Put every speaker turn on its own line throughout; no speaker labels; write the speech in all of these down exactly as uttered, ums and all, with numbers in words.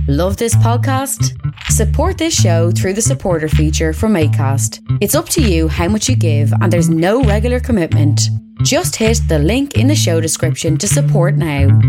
Love this podcast? Support this show through the supporter feature from Acast. It's up to you how much you give, and there's no regular commitment. Just hit the link in the show description to support now.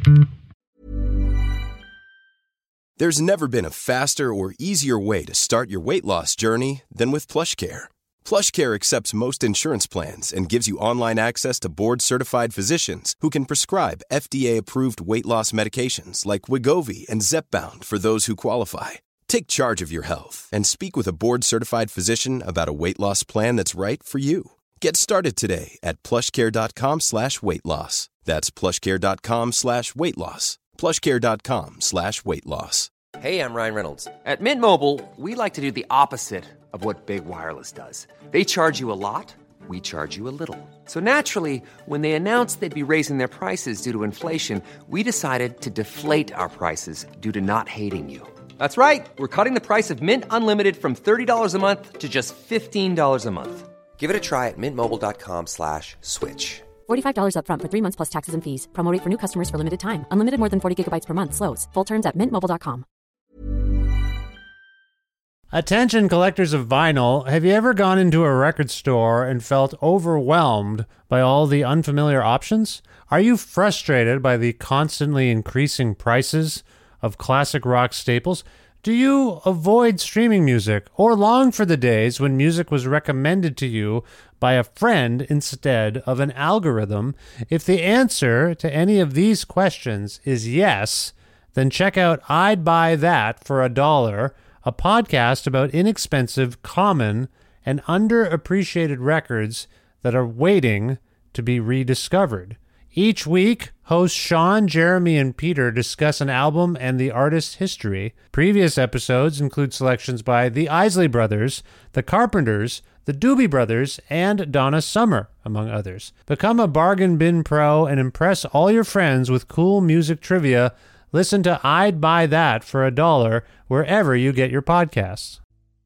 There's never been a faster or easier way to start your weight loss journey than with PlushCare. PlushCare accepts most insurance plans and gives you online access to board-certified physicians who can prescribe F D A-approved weight loss medications like Wegovy and Zepbound for those who qualify. Take charge of your health and speak with a board-certified physician about a weight loss plan that's right for you. Get started today at plushcare.com slash weight loss. That's plushcare.com slash weight loss. plushcare.com slash weight loss.
Hey, I'm Ryan Reynolds. At Mint Mobile, we like to do the opposite of what Big Wireless does. They charge you a lot, we charge you a little. So naturally, when they announced they'd be raising their prices due to inflation, we decided to deflate our prices due to not hating you. That's right. We're cutting the price of Mint Unlimited from thirty dollars a month to just fifteen dollars a month. Give it a try at mintmobile.com slash switch.
forty-five dollars up front for three months plus taxes and fees. Promo rate for new customers for limited time. Unlimited more than forty gigabytes per month. Slows full terms at mint mobile dot com.
Attention collectors of vinyl, have you ever gone into a record store and felt overwhelmed by all the unfamiliar options? Are you frustrated by the constantly increasing prices of classic rock staples? Do you avoid streaming music or long for the days when music was recommended to you by a friend instead of an algorithm? If the answer to any of these questions is yes, then check out I'd Buy That for a Dollar, a podcast about inexpensive, common, and underappreciated records that are waiting to be rediscovered. Each week, hosts Sean, Jeremy, and Peter discuss an album and the artist's history. Previous episodes include selections by the Isley Brothers, the Carpenters, the Doobie Brothers, and Donna Summer, among others. Become a bargain bin pro and impress all your friends with cool music trivia. Listen to I'd Buy That for a Dollar wherever you get your podcasts.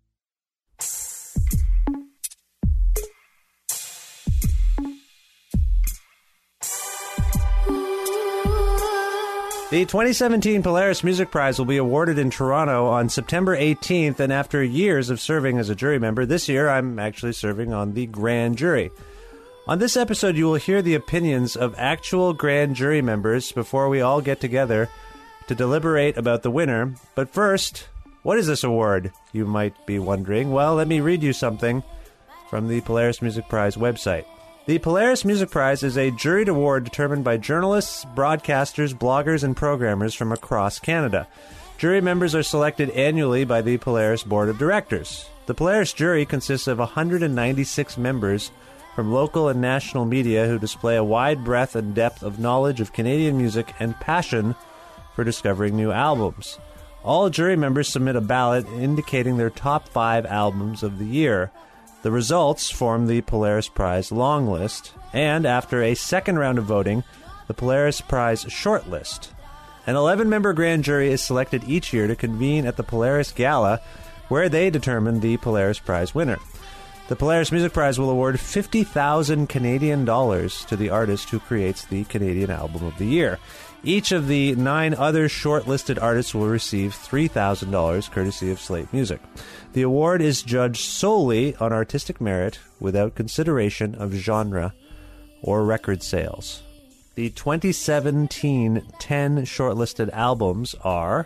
The twenty seventeen Polaris Music Prize will be awarded in Toronto on September eighteenth, and after years of serving as a jury member, this year I'm actually serving on the grand jury. On this episode, you will hear the opinions of actual grand jury members before we all get together to deliberate about the winner. But first, what is this award, you might be wondering? Well, let me read you something from the Polaris Music Prize website. The Polaris Music Prize is a juried award determined by journalists, broadcasters, bloggers, and programmers from across Canada. Jury members are selected annually by the Polaris Board of Directors. The Polaris jury consists of one hundred ninety-six members from local and national media who display a wide breadth and depth of knowledge of Canadian music and passion for discovering new albums. All jury members submit a ballot indicating their top five albums of the year. The results form the Polaris Prize long list, and after a second round of voting, the Polaris Prize short list. An eleven-member grand jury is selected each year to convene at the Polaris Gala, where they determine the Polaris Prize winner. The Polaris Music Prize will award fifty thousand Canadian dollars to the artist who creates the Canadian Album of the Year. Each of the nine other shortlisted artists will receive three thousand dollars courtesy of Slate Music. The award is judged solely on artistic merit without consideration of genre or record sales. The twenty seventeen ten shortlisted albums are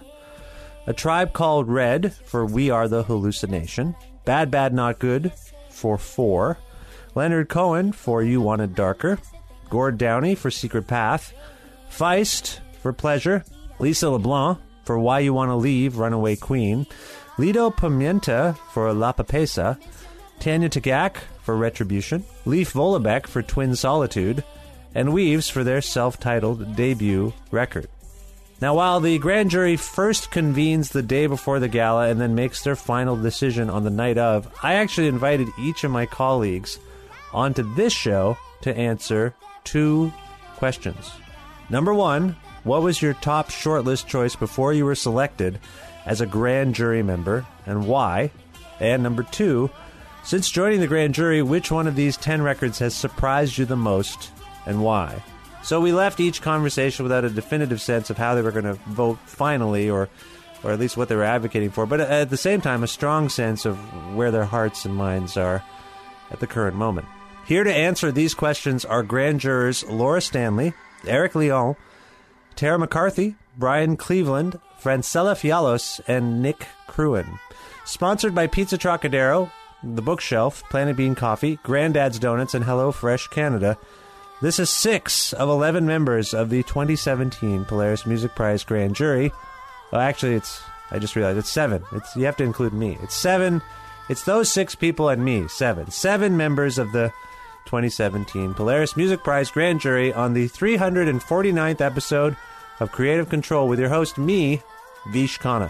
A Tribe Called Red for We Are the Hallucination, Bad Bad Not Good for Four, Leonard Cohen for You Wanted Darker, Gord Downie for Secret Path, Feist for Pleasure, Lisa LeBlanc for Why You Want to Leave, Runaway Queen, Lido Pimienta for La Papesa, Tanya Tagaq for Retribution, Leif Vollebeck for Twin Solitude, and Weaves for their self-titled debut record. Now, while the grand jury first convenes the day before the gala and then makes their final decision on the night of, I actually invited each of my colleagues onto this show to answer two questions. Number one, what was your top shortlist choice before you were selected as a grand jury member, and why? And number two, since joining the grand jury, which one of these ten records has surprised you the most, and why? So we left each conversation without a definitive sense of how they were going to vote finally, or or at least what they were advocating for, but at the same time, a strong sense of where their hearts and minds are at the current moment. Here to answer these questions are grand jurors Laura Stanley, Eric Leon, Tara McCarthy, Brian Cleveland, Francella Fialos, and Nick Cruin. Sponsored by Pizza Trocadero, The Bookshelf, Planet Bean Coffee, Granddad's Donuts, and Hello Fresh Canada. This is six of eleven members of the twenty seventeen Polaris Music Prize Grand Jury. Well, actually, it's, I just realized, it's seven. It's, you have to include me. It's seven. It's those six people and me. Seven. Seven members of the twenty seventeen Polaris Music Prize Grand Jury on the three hundred forty-ninth episode of Creative Control with your host, me, Vish Khanna.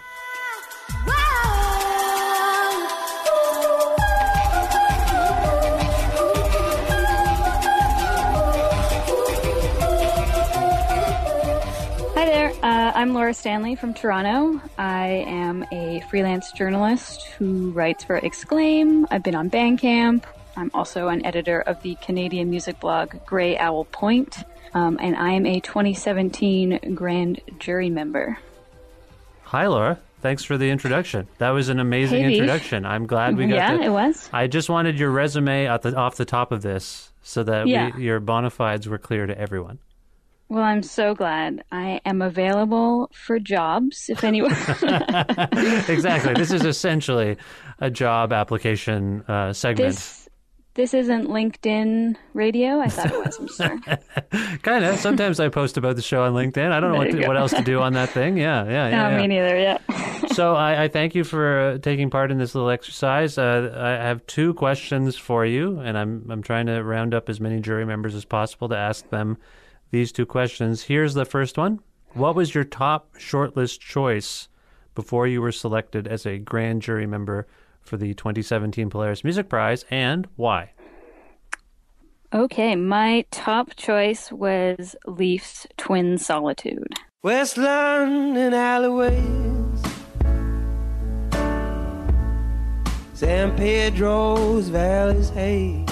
Hi there, uh, I'm Laura Stanley from Toronto. I am a freelance journalist who writes for Exclaim. I've been on Bandcamp. I'm also an editor of the Canadian music blog Grey Owl Point, um, and I am a twenty seventeen Grand Jury member.
Hi, Laura. Thanks for the introduction. That was an amazing
Hey,
introduction. I'm glad we got
yeah,
to...
it was.
I just wanted your resume at the, off the top of this so that
Yeah.
we, your bona fides were clear to everyone.
Well, I'm so glad. I am available for jobs if anyone...
Exactly. This is essentially a job application uh, segment.
This, this isn't LinkedIn radio? I thought it was, I'm sorry.
Kind of. Sometimes I post about the show on LinkedIn. I don't know
There
what,
you
to,
go.
what else to do on that thing. Yeah, yeah, yeah.
No,
yeah.
me neither, yeah.
So I, I thank you for uh, taking part in this little exercise. Uh, I have two questions for you, and I'm I'm trying to round up as many jury members as possible to ask them these two questions. Here's the first one. What was your top shortlist choice before you were selected as a grand jury member for the twenty seventeen Polaris Music Prize, and why?
Okay, my top choice was Leaf's Twin Solitude.
West London alleyways, San Pedro's valleys haze.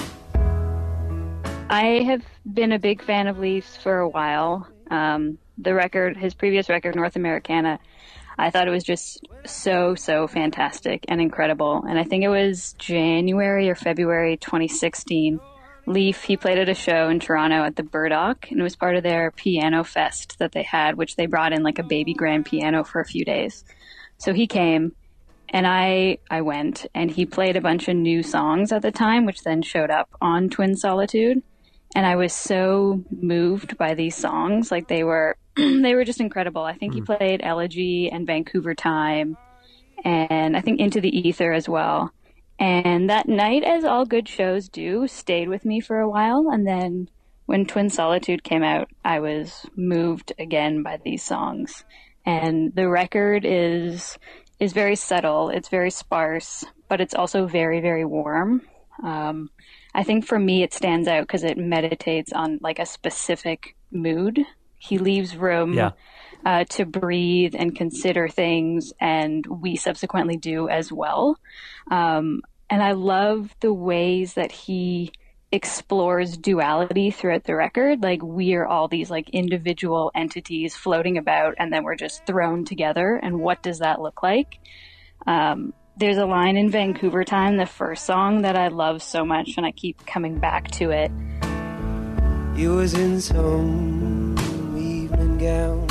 I have been a big fan of Leafs for a while. Um, the record, his previous record, North Americana, I thought it was just so, so fantastic and incredible. And I think it was January or February twenty sixteen. Leaf, he played at a show in Toronto at the Burdock, and it was part of their piano fest that they had, which they brought in like a baby grand piano for a few days. So he came, and I I went, and he played a bunch of new songs at the time, which then showed up on Twin Solitude. And I was so moved by these songs. Like they were, they were just incredible. I think he played Elegy and Vancouver Time, and I think Into the Ether as well. And that night, as all good shows do, stayed with me for a while. And then when Twin Solitude came out, I was moved again by these songs. And the record is is very subtle. It's very sparse, but it's also very, very warm. Um, I think for me, it stands out because it meditates on like a specific mood. He leaves room
Yeah.
uh, to breathe and consider things, and we subsequently do as well. Um, and I love the ways that he explores duality throughout the record. Like we are all these like individual entities floating about, and then we're just thrown together. And what does that look like? Um, there's a line in Vancouver Time, the first song, that I love so much, and I keep coming back to it.
You was in some evening gown.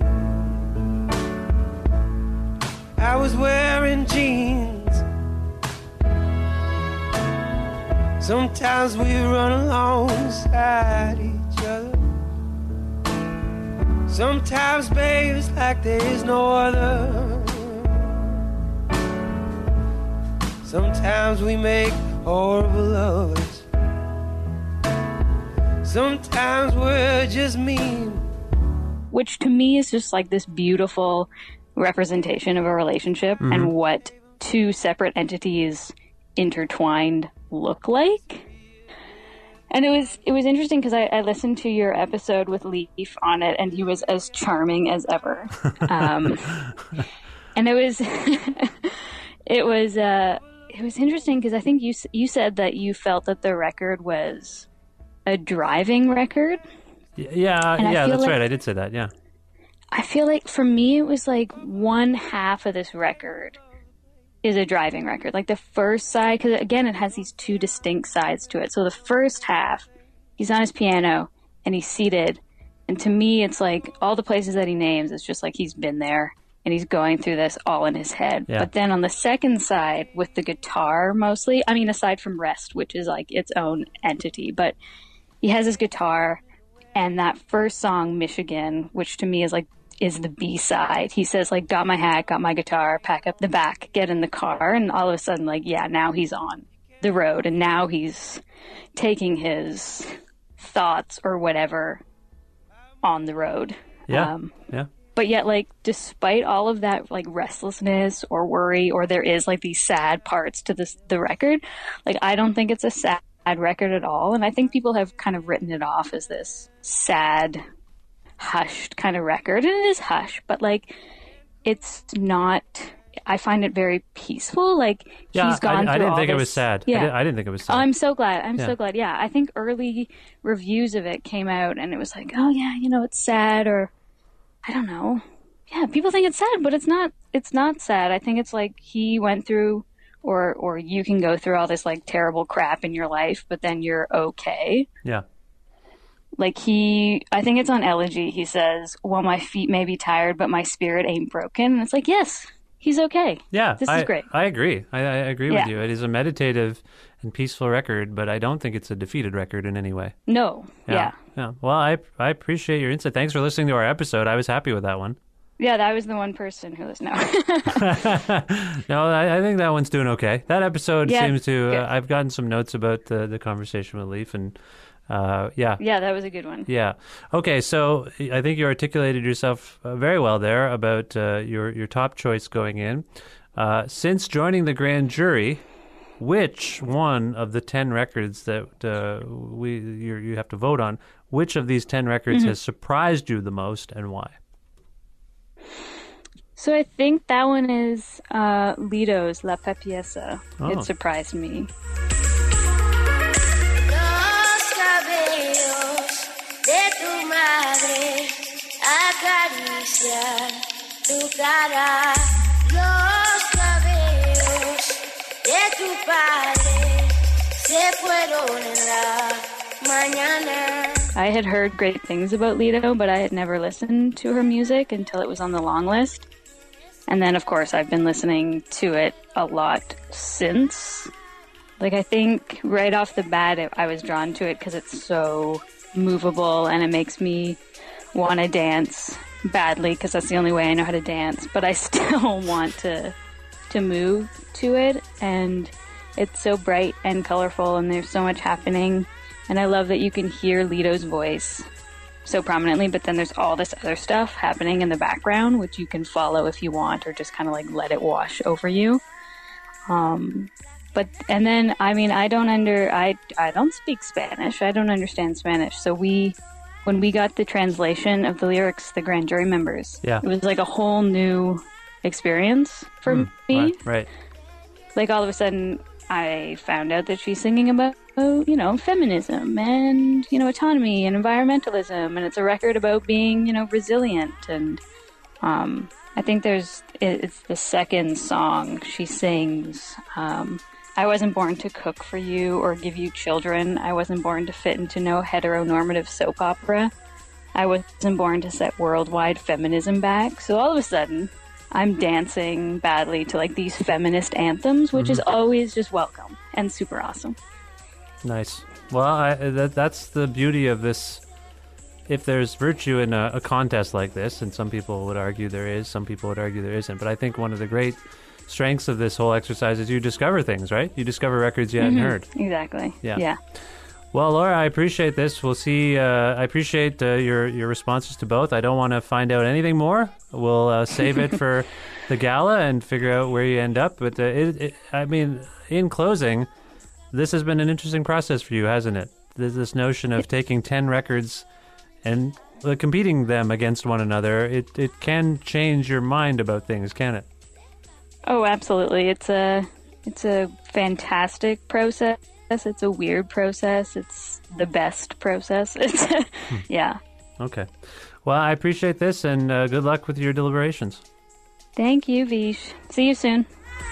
I was wearing jeans. Sometimes we run alongside each other. Sometimes, babe, it's like there is no other. Sometimes we make horrible lovers. Sometimes we're just mean.
Which to me is just like this beautiful representation of a relationship
Mm-hmm.
and what two separate entities intertwined look like. And it was it was interesting because I, I listened to your episode with Leaf on it, and he was as charming as ever. Um, and it was it was uh, it was interesting because I think you you said that you felt that the record was a driving record.
Y- Yeah,
And I
yeah,
feel
that's
like-
right. I did say that, yeah.
I feel like for me, it was like one half of this record is a driving record. Like the first side, because again, it has these two distinct sides to it. So the first half, he's on his piano and he's seated. And to me, it's like all the places that he names, it's just like he's been there and he's going through this all in his head.
Yeah.
But then on the second side with the guitar mostly, I mean, aside from Rest, which is like its own entity, but he has his guitar and that first song, Michigan, which to me is like, is the B-side. He says like, got my hat, got my guitar, pack up the back, get in the car. And all of a sudden like, yeah, now he's on the road and now he's taking his thoughts or whatever on the road.
Yeah.
Um,
yeah.
But yet, like, despite all of that, like, restlessness or worry, or there is, like, these sad parts to this the record, like, I don't think it's a sad record at all. And I think people have kind of written it off as this sad, hushed kind of record. And it is hush, but, like, it's not... I find it very peaceful. Like,
yeah,
he's gone
I, I
through
didn't
all
think
this...
it was sad.
Yeah.
I, did, I didn't think it was sad.
Oh, I'm so glad. I'm
yeah.
so glad. Yeah, I think early reviews of it came out and it was like, oh, yeah, you know, it's sad, or... I don't know. Yeah, people think it's sad, but it's not. It's not sad. I think it's like he went through, or or you can go through all this like terrible crap in your life, but then you're okay.
Yeah.
Like he, I think it's on Elegy. He says, "Well, my feet may be tired, but my spirit ain't broken." And it's like, yes, he's okay.
Yeah,
this
I,
is great.
I agree. I, I agree
yeah.
with you. It is a meditative and peaceful record, but I don't think it's a defeated record in any way.
No.
Yeah.
Yeah.
yeah. Well, I I appreciate your insight. Thanks for listening to our episode. I was happy with that one.
Yeah, that was the one person who was no.
no, I, I think that one's doing okay. That episode
yeah,
seems to.
good.
Uh, I've gotten some notes about the the conversation with Leaf, and uh, yeah,
yeah, that was a good one.
yeah. Okay, so I think you articulated yourself uh, very well there about uh, your your top choice going in. Uh, since joining the grand jury, which one of the ten records that uh, we you you have to vote on, which of these ten records
mm-hmm.
has surprised you the most, and why?
So I think that one is uh, Lito's La Papiesa.
Oh.
It surprised me.
Los cabellos de tu madre acarician tu cara. Los cabellos de tu padre se fueron en la mañana.
I had heard great things about Lito, but I had never listened to her music until it was on the long list. And then, of course, I've been listening to it a lot since. Like, I think right off the bat, it, I was drawn to it because it's so movable and it makes me want to dance badly because that's the only way I know how to dance. But I still want to to move to it. And it's so bright and colorful and there's so much happening. And I love that you can hear Lito's voice so prominently, but then there's all this other stuff happening in the background, which you can follow if you want, or just kind of like let it wash over you. Um, but, and then, I mean, I don't under, I, I don't speak Spanish. I don't understand Spanish. So we, when we got the translation of the lyrics, the grand jury members,
yeah.
it was like a whole new experience for
mm,
me.
Right, right.
Like all of a sudden, I found out that she's singing about, you know, feminism and, you know, autonomy and environmentalism. And it's a record about being, you know, resilient. And um, I think there's, it's the second song she sings. Um, I wasn't born to cook for you or give you children. I wasn't born to fit into no heteronormative soap opera. I wasn't born to set worldwide feminism back. So all of a sudden, I'm dancing badly to like these feminist anthems, which mm-hmm. is always just welcome and super awesome.
Nice. Well, I, that, that's the beauty of this. If there's virtue in a, a contest like this, and some people would argue there is, some people would argue there isn't, but I think one of the great strengths of this whole exercise is you discover things, right? You discover records you hadn't
mm-hmm.
heard.
Exactly.
Yeah.
Yeah.
Well, Laura, I appreciate this. We'll see. Uh, I appreciate uh, your your responses to both. I don't want to find out anything more. We'll uh, save it for the gala and figure out where you end up. But uh, it, it, I mean, in closing, this has been an interesting process for you, hasn't it? There's this notion of taking ten records and uh, competing them against one another. It it can change your mind about things, can it?
Oh, absolutely. It's a it's a fantastic process. It's a weird process. It's the best process. It's yeah.
Okay. Well, I appreciate this, and uh, good luck with your deliberations.
Thank you, Vish. See you soon.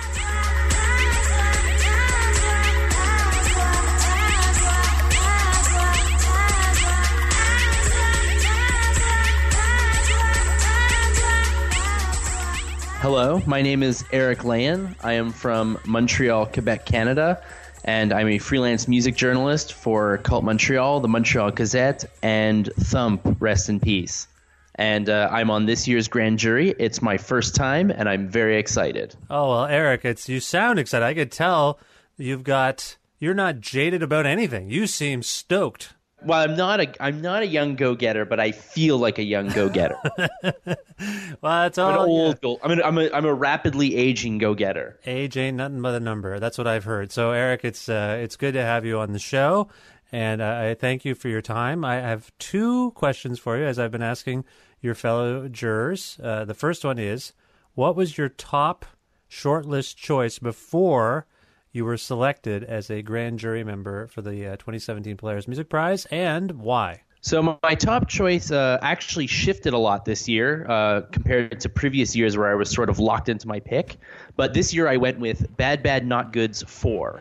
Hello, my name is Eric Layan. I am from Montreal, Quebec, Canada, and I'm a freelance music journalist for Cult Montreal, the Montreal Gazette, and Thump, Rest in Peace. And uh, I'm on this year's grand jury. It's my first time, and I'm very excited.
Oh, well, Eric, it's you sound excited. I could tell you've got you're not jaded about anything. You seem stoked.
Well, I'm not a I'm not a young go-getter, but I feel like a young go-getter.
Well, that's all.
I'm an old
yeah.
go. I'm, an, I'm a I'm a rapidly aging go-getter.
Age ain't nothing but a number. That's what I've heard. So, Eric, it's uh, it's good to have you on the show, and uh, I thank you for your time. I have two questions for you, as I've been asking your fellow jurors. Uh, the first one is, what was your top shortlist choice before you were selected as a grand jury member for the uh, twenty seventeen Polaris Music Prize, and why?
So my, my top choice uh, actually shifted a lot this year uh, compared to previous years where I was sort of locked into my pick. But this year I went with Bad Bad Not Good's four.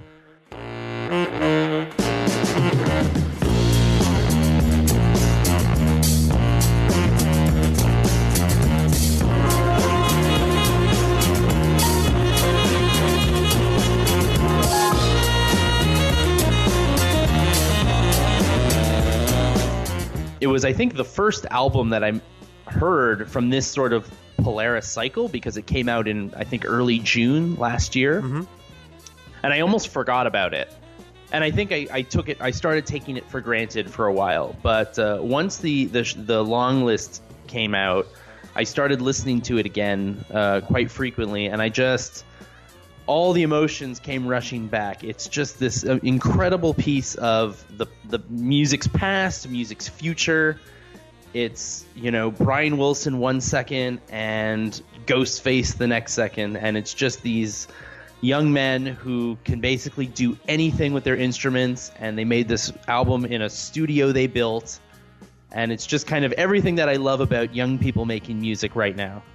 It was, I think, the first album that I heard from this sort of Polaris cycle because it came out in, I think, early June last year.
Mm-hmm.
And I almost forgot about it. And I think I, I took it, I started taking it for granted for a while. But uh, once the, the, the long list came out, I started listening to it again uh, quite frequently. And I just... all the emotions came rushing back. It's just this uh, incredible piece of the the music's past, music's future. It's, you know, Brian Wilson one second and Ghostface the next second, and it's just these young men who can basically do anything with their instruments, and they made this album in a studio they built, and it's just kind of everything that I love about young people making music right now.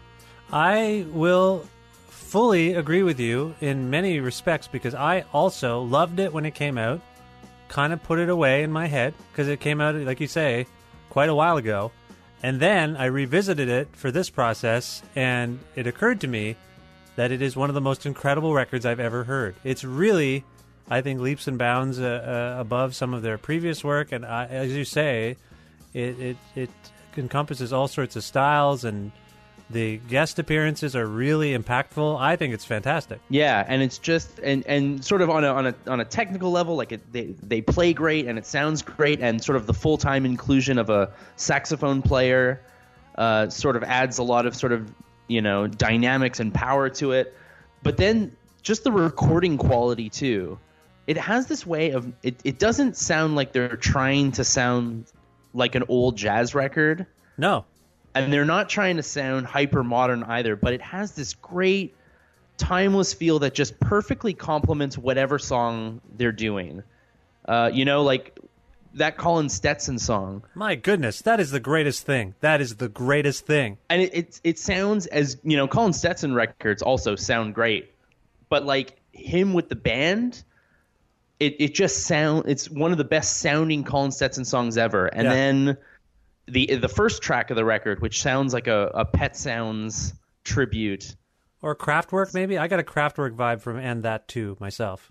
I will fully agree with you in many respects because I also loved it when it came out, kind of put it away in my head because it came out, like you say, quite a while ago. And then I revisited it for this process, and it occurred to me that it is one of the most incredible records I've ever heard. It's really, I think, leaps and bounds uh, uh, above some of their previous work. And I, as you say, it, it, it encompasses all sorts of styles, and the guest appearances are really impactful. I think it's fantastic.
Yeah, and it's just and, and sort of on a on a on a technical level, like it, they they play great and it sounds great, and sort of the full time inclusion of a saxophone player uh, sort of adds a lot of sort of, you know, dynamics and power to it. But then just the recording quality too. It has this way of it. It doesn't sound like they're trying to sound like an old jazz record.
No.
And they're not trying to sound hyper modern either, but it has this great timeless feel that just perfectly complements whatever song they're doing. Uh, you know, like that Colin Stetson song.
My goodness, that is the greatest thing. That is the greatest thing.
And it it, it sounds as, you know, Colin Stetson records also sound great, but like him with the band, it it just sound it's one of the best sounding Colin Stetson songs ever. And yeah. then the the first track of the record, which sounds like a, a Pet Sounds tribute.
Or Kraftwerk, maybe? I got a Kraftwerk vibe from And That Too myself.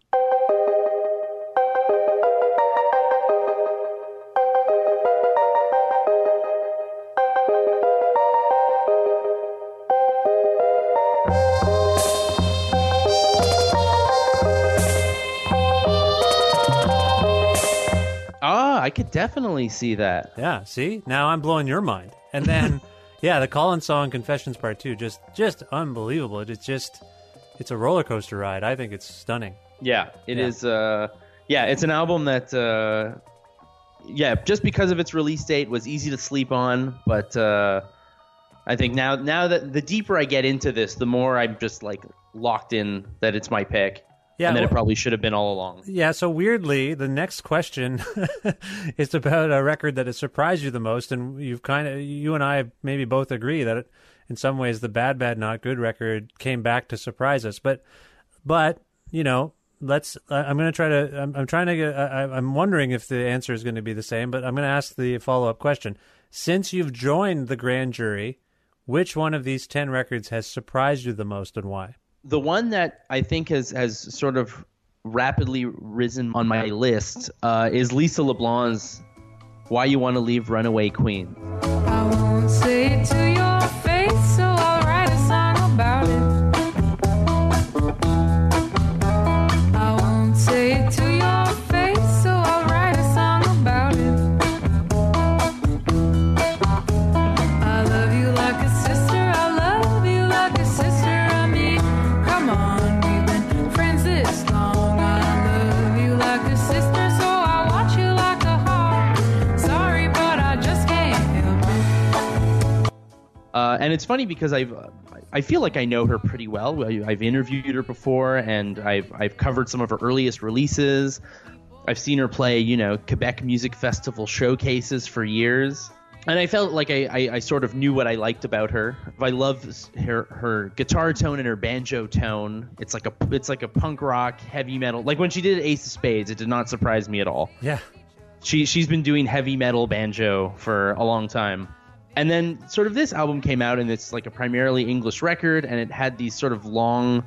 I could definitely see that.
Yeah, see? Now I'm blowing your mind. And then, yeah, the Colin song, Confessions Part two, just just unbelievable. It's just, it's a roller coaster ride. I think it's stunning.
Yeah, it
yeah.
is. Uh, yeah, it's an album that, uh, yeah, just because of its release date was easy to sleep on. But uh, I think now, now that the deeper I get into this, the more I'm just like locked in that it's my pick.
Yeah,
and that
well,
it probably should have been all along.
Yeah, so weirdly, the next question is about a record that has surprised you the most, and you've kind of, you and I maybe both agree that it, in some ways the Bad Bad Not Good record came back to surprise us. But, but you know, let's. Uh, I'm going to try to. I'm, I'm trying to get. I, I'm wondering if the answer is going to be the same, but I'm going to ask the follow up question. Since you've joined the grand jury, which one of these ten records has surprised you the most, and why?
The one that I think has, has sort of rapidly risen on my list uh, is Lisa LeBlanc's Why You Want to Leave Runaway Queen.
I won't say it to your face, so I'll write a song about it. I won't say it to your face, so I'll write a song about it. I love you like a sister, I love you like a sister, I mean, come on, we've been friends this long. I love you like a sister, so I watch you like a hawk. Sorry, but I just can't help it.
Uh, and it's funny because I've, I feel like I know her pretty well. I've interviewed her before, and I've I've covered some of her earliest releases. I've seen her play, you know, Quebec Music Festival showcases for years. And I felt like I, I, I sort of knew what I liked about her. I love her her guitar tone and her banjo tone. It's like a it's like a punk rock, heavy metal. Like when she did Ace of Spades, it did not surprise me at all.
Yeah.
She she's been doing heavy metal banjo for a long time. And then sort of this album came out, and it's like a primarily English record, and it had these sort of long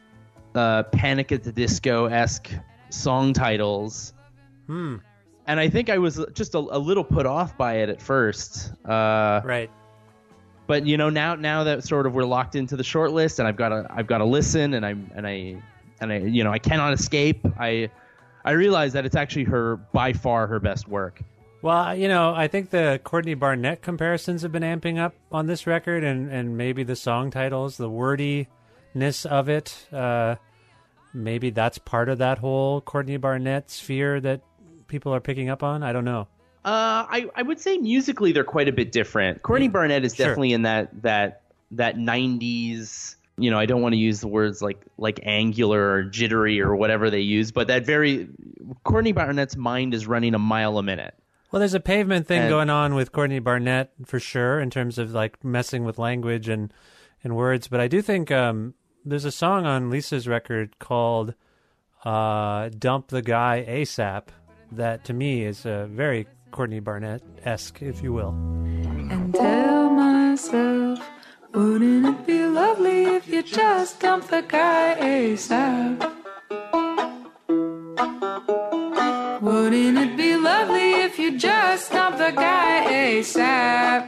uh, Panic at the Disco-esque song titles.
Hmm.
And I think I was just a, a little put off by it at first. Uh,
right.
But you know, now now that sort of we're locked into the short list, and I've got to I've got to listen, and I and I and I you know I cannot escape. I I realize that it's actually her by far her best work.
Well, you know, I think the Courtney Barnett comparisons have been amping up on this record, and and maybe the song titles, the wordiness of it. Uh, maybe that's part of that whole Courtney Barnett sphere that people are picking up on. I don't know.
Uh, I, I would say musically they're quite a bit different. Courtney yeah, Barnett is definitely sure. in that that that nineties. You know, I don't want to use the words like like angular or jittery or whatever they use, but that very Courtney Barnett's mind is running a mile a minute.
Well, there's a Pavement thing
and,
going on with Courtney Barnett for sure in terms of like messing with language and and words, but I do think um, there's a song on Lisa's record called uh, "Dump the Guy ASAP." That to me is a very Courtney Barnett-esque, if you will.
And tell myself, wouldn't it be lovely if you just dumped the guy ASAP? Wouldn't it be lovely if you just dumped the guy ASAP?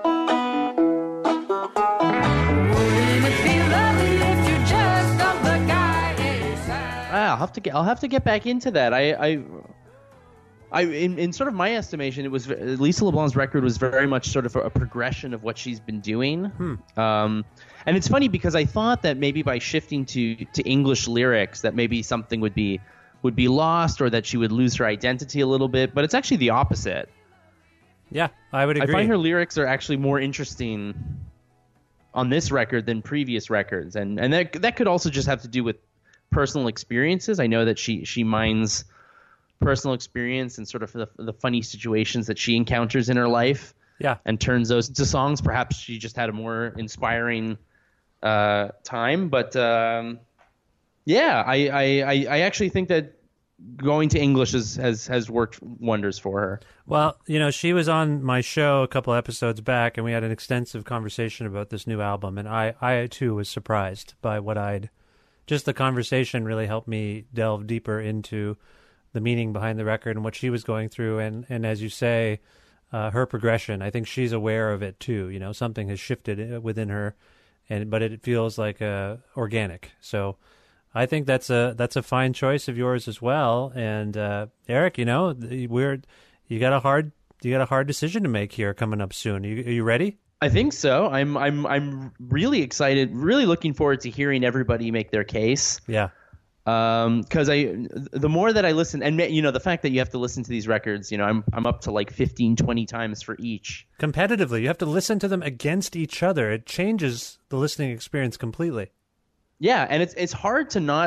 Wouldn't it be lovely if you just dumped the guy ASAP?
I'll have to get I'll have to get back into that. I. I I, in, in sort of my estimation, it was Lisa LeBlanc's record was very much sort of a, a progression of what she's been doing.
Hmm.
Um, and it's funny because I thought that maybe by shifting to, to English lyrics, that maybe something would be would be lost, or that she would lose her identity a little bit. But it's actually the opposite.
Yeah, I would agree.
I find her lyrics are actually more interesting on this record than previous records, and and that that could also just have to do with personal experiences. I know that she she mines personal experience and sort of the, the funny situations that she encounters in her life,
yeah,
and turns those into songs. Perhaps she just had a more inspiring uh, time, but um, yeah, I, I, I actually think that going to English is, has has worked wonders for her.
Well, you know, she was on my show a couple episodes back, and we had an extensive conversation about this new album, and I, I too was surprised by what I'd just the conversation really helped me delve deeper into the meaning behind the record and what she was going through. And, and as you say, uh, her progression, I think she's aware of it too. You know, something has shifted within her, and but it feels like uh, organic. So I think that's a that's a fine choice of yours as well. And uh, Eric, you know, we're you got a hard you got a hard decision to make here coming up soon. Are you, are you ready?
I think so. I'm I'm I'm really excited, really looking forward to hearing everybody make their case.
Yeah.
Um, because I, the more that I listen, and you know, the fact that you have to listen to these records, you know, I'm I'm up to like fifteen, twenty times for each.
Competitively, you have to listen to them against each other. It changes the listening experience completely.
Yeah, and it's it's hard to not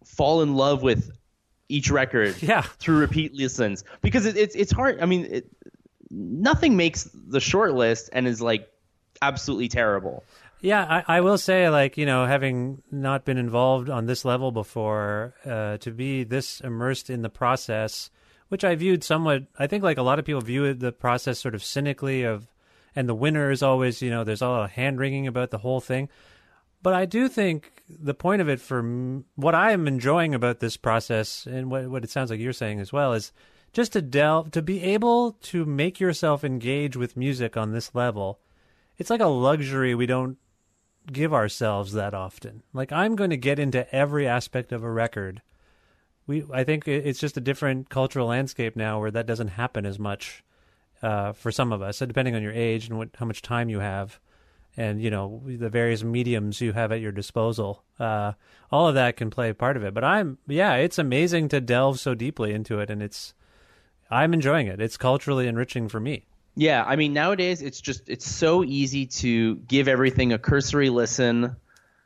fall in love with each record
yeah.
through repeat listens, because it, it's it's hard. I mean, it, nothing makes the short list and is like absolutely terrible.
Yeah, I, I will say, like, you know, having not been involved on this level before, uh, to be this immersed in the process, which I viewed somewhat, I think like a lot of people view the process sort of cynically of, and the winner is always, you know, there's a lot of hand-wringing about the whole thing. But I do think the point of it, for m- what I am enjoying about this process, and what, what it sounds like you're saying as well, is just to delve, to be able to make yourself engage with music on this level. It's like a luxury we don't give ourselves that often. Like, I'm going to get into every aspect of a record. We, I think it's just a different cultural landscape now where that doesn't happen as much uh, for some of us. So depending on your age and what, how much time you have, and, you know, the various mediums you have at your disposal, uh, all of that can play part of it. But I'm, yeah, it's amazing to delve so deeply into it, and it's, I'm enjoying it. It's culturally enriching for me.
Yeah, I mean, nowadays it's just, it's so easy to give everything a cursory listen,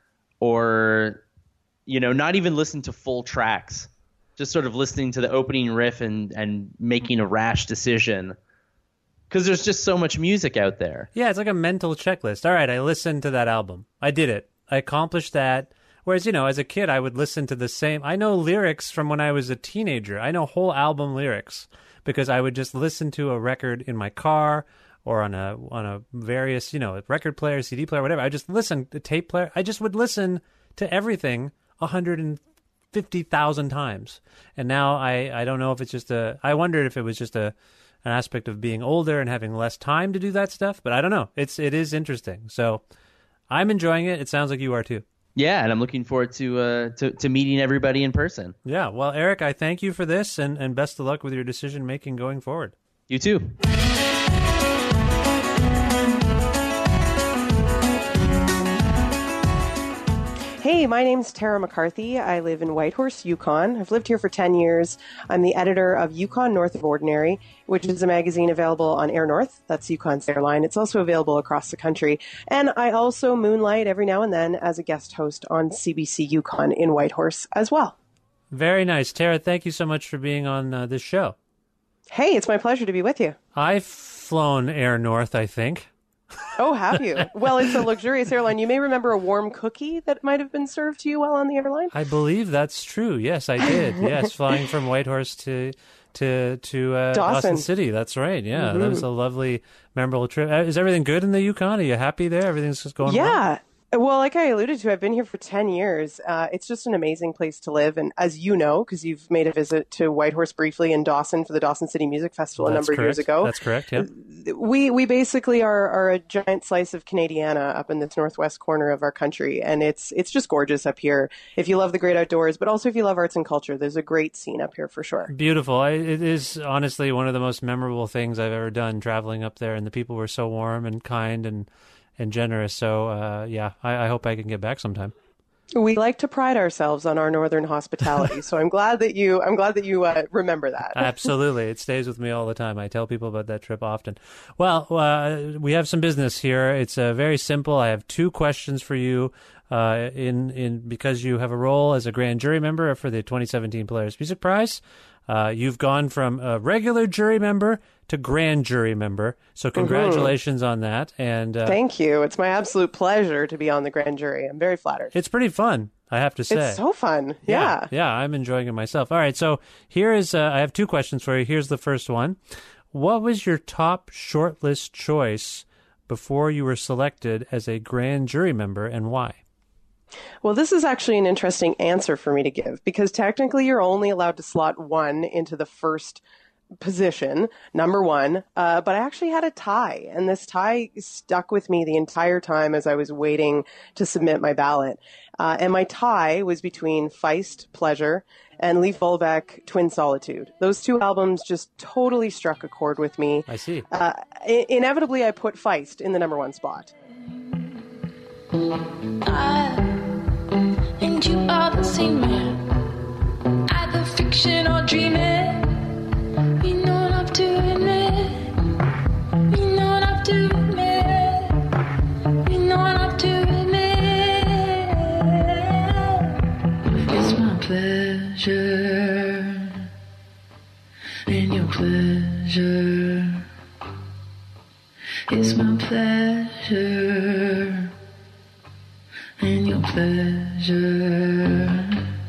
or, you know, not even listen to full tracks. Just sort of listening to the opening riff and, and making a rash decision. Because there's just so much music out there.
Yeah, it's like a mental checklist. All right, I listened to that album. I did it. I accomplished that. Whereas, you know, as a kid, I would listen to the same. I know lyrics from when I was a teenager. I know whole album lyrics because I would just listen to a record in my car or on a on a various, you know, record player, C D player, whatever. I just listen to tape player. I just would listen to everything one hundred fifty thousand times. And now I, I don't know if it's just a. I wondered if it was just a. an aspect of being older and having less time to do that stuff, but I don't know. It's it is interesting. So I'm enjoying it. It sounds like you are too.
Yeah, and I'm looking forward to uh to, to meeting everybody in person.
Yeah, well, Eric, I thank you for this, and, and best of luck with your decision making going forward.
You too.
Hey, my name's Tara McCarthy. I live in Whitehorse, Yukon. I've lived here for ten years. I'm the editor of Yukon North of Ordinary, which is a magazine available on Air North. That's Yukon's airline. It's also available across the country. And I also moonlight every now and then as a guest host on C B C Yukon in Whitehorse as well.
Very nice. Tara, thank you so much for being on uh, this show.
Hey, it's my pleasure to be with you.
I've flown Air North, I think.
Oh, have you? Well, it's a luxurious airline. You may remember a warm cookie that might have been served to you while on the airline.
I believe that's true. Yes, I did. Yes, flying from Whitehorse to to to uh, Dawson. Dawson City. That's right. Yeah, mm-hmm. That was a lovely, memorable trip. Is everything good in the Yukon? Are you happy there? Everything's just going well?
Yeah. Well, like I alluded to, I've been here for ten years. Uh, it's just an amazing place to live. And as you know, because you've made a visit to Whitehorse briefly and Dawson for the Dawson City Music Festival a
That's
number
correct.
of years ago.
That's correct, yeah.
We we basically are, are a giant slice of Canadiana up in this northwest corner of our country. And it's it's just gorgeous up here. If you love the great outdoors, but also if you love arts and culture, there's a great scene up here for sure.
Beautiful. I, it is honestly one of the most memorable things I've ever done, traveling up there. And the people were so warm and kind and and generous. So, uh, yeah, I, I hope I can get back sometime.
We like to pride ourselves on our northern hospitality. So I'm glad that you, I'm glad that you uh, remember that.
Absolutely. It stays with me all the time. I tell people about that trip often. Well, uh, we have some business here. It's uh, very simple. I have two questions for you. Uh, in, in, because you have a role as a grand jury member for the twenty seventeen Polaris Music Prize. Uh, you've gone from a regular jury member to grand jury member. So congratulations mm-hmm. on that. And uh,
thank you. It's my absolute pleasure to be on the grand jury. I'm very flattered.
It's pretty fun, I have to say.
It's so fun. Yeah.
Yeah, yeah, I'm enjoying it myself. All right. So here is, uh, I have two questions for you. Here's the first one. What was your top shortlist choice before you were selected as a grand jury member, and why?
Well, this is actually an interesting answer for me to give, because technically you're only allowed to slot one into the first position, number one, uh, but I actually had a tie, and this tie stuck with me the entire time as I was waiting to submit my ballot. Uh, and my tie was between Feist, Pleasure, and Leif Volbeck, Twin Solitude. Those two albums just totally struck a chord with me.
I see.
Uh, I- inevitably, I put Feist in the number one spot.
I and you are the same man, either fiction or dreaming. We know enough to admit, we know enough to admit, we know enough to admit. It's my pleasure, and your pleasure is my pleasure, and your pleasure.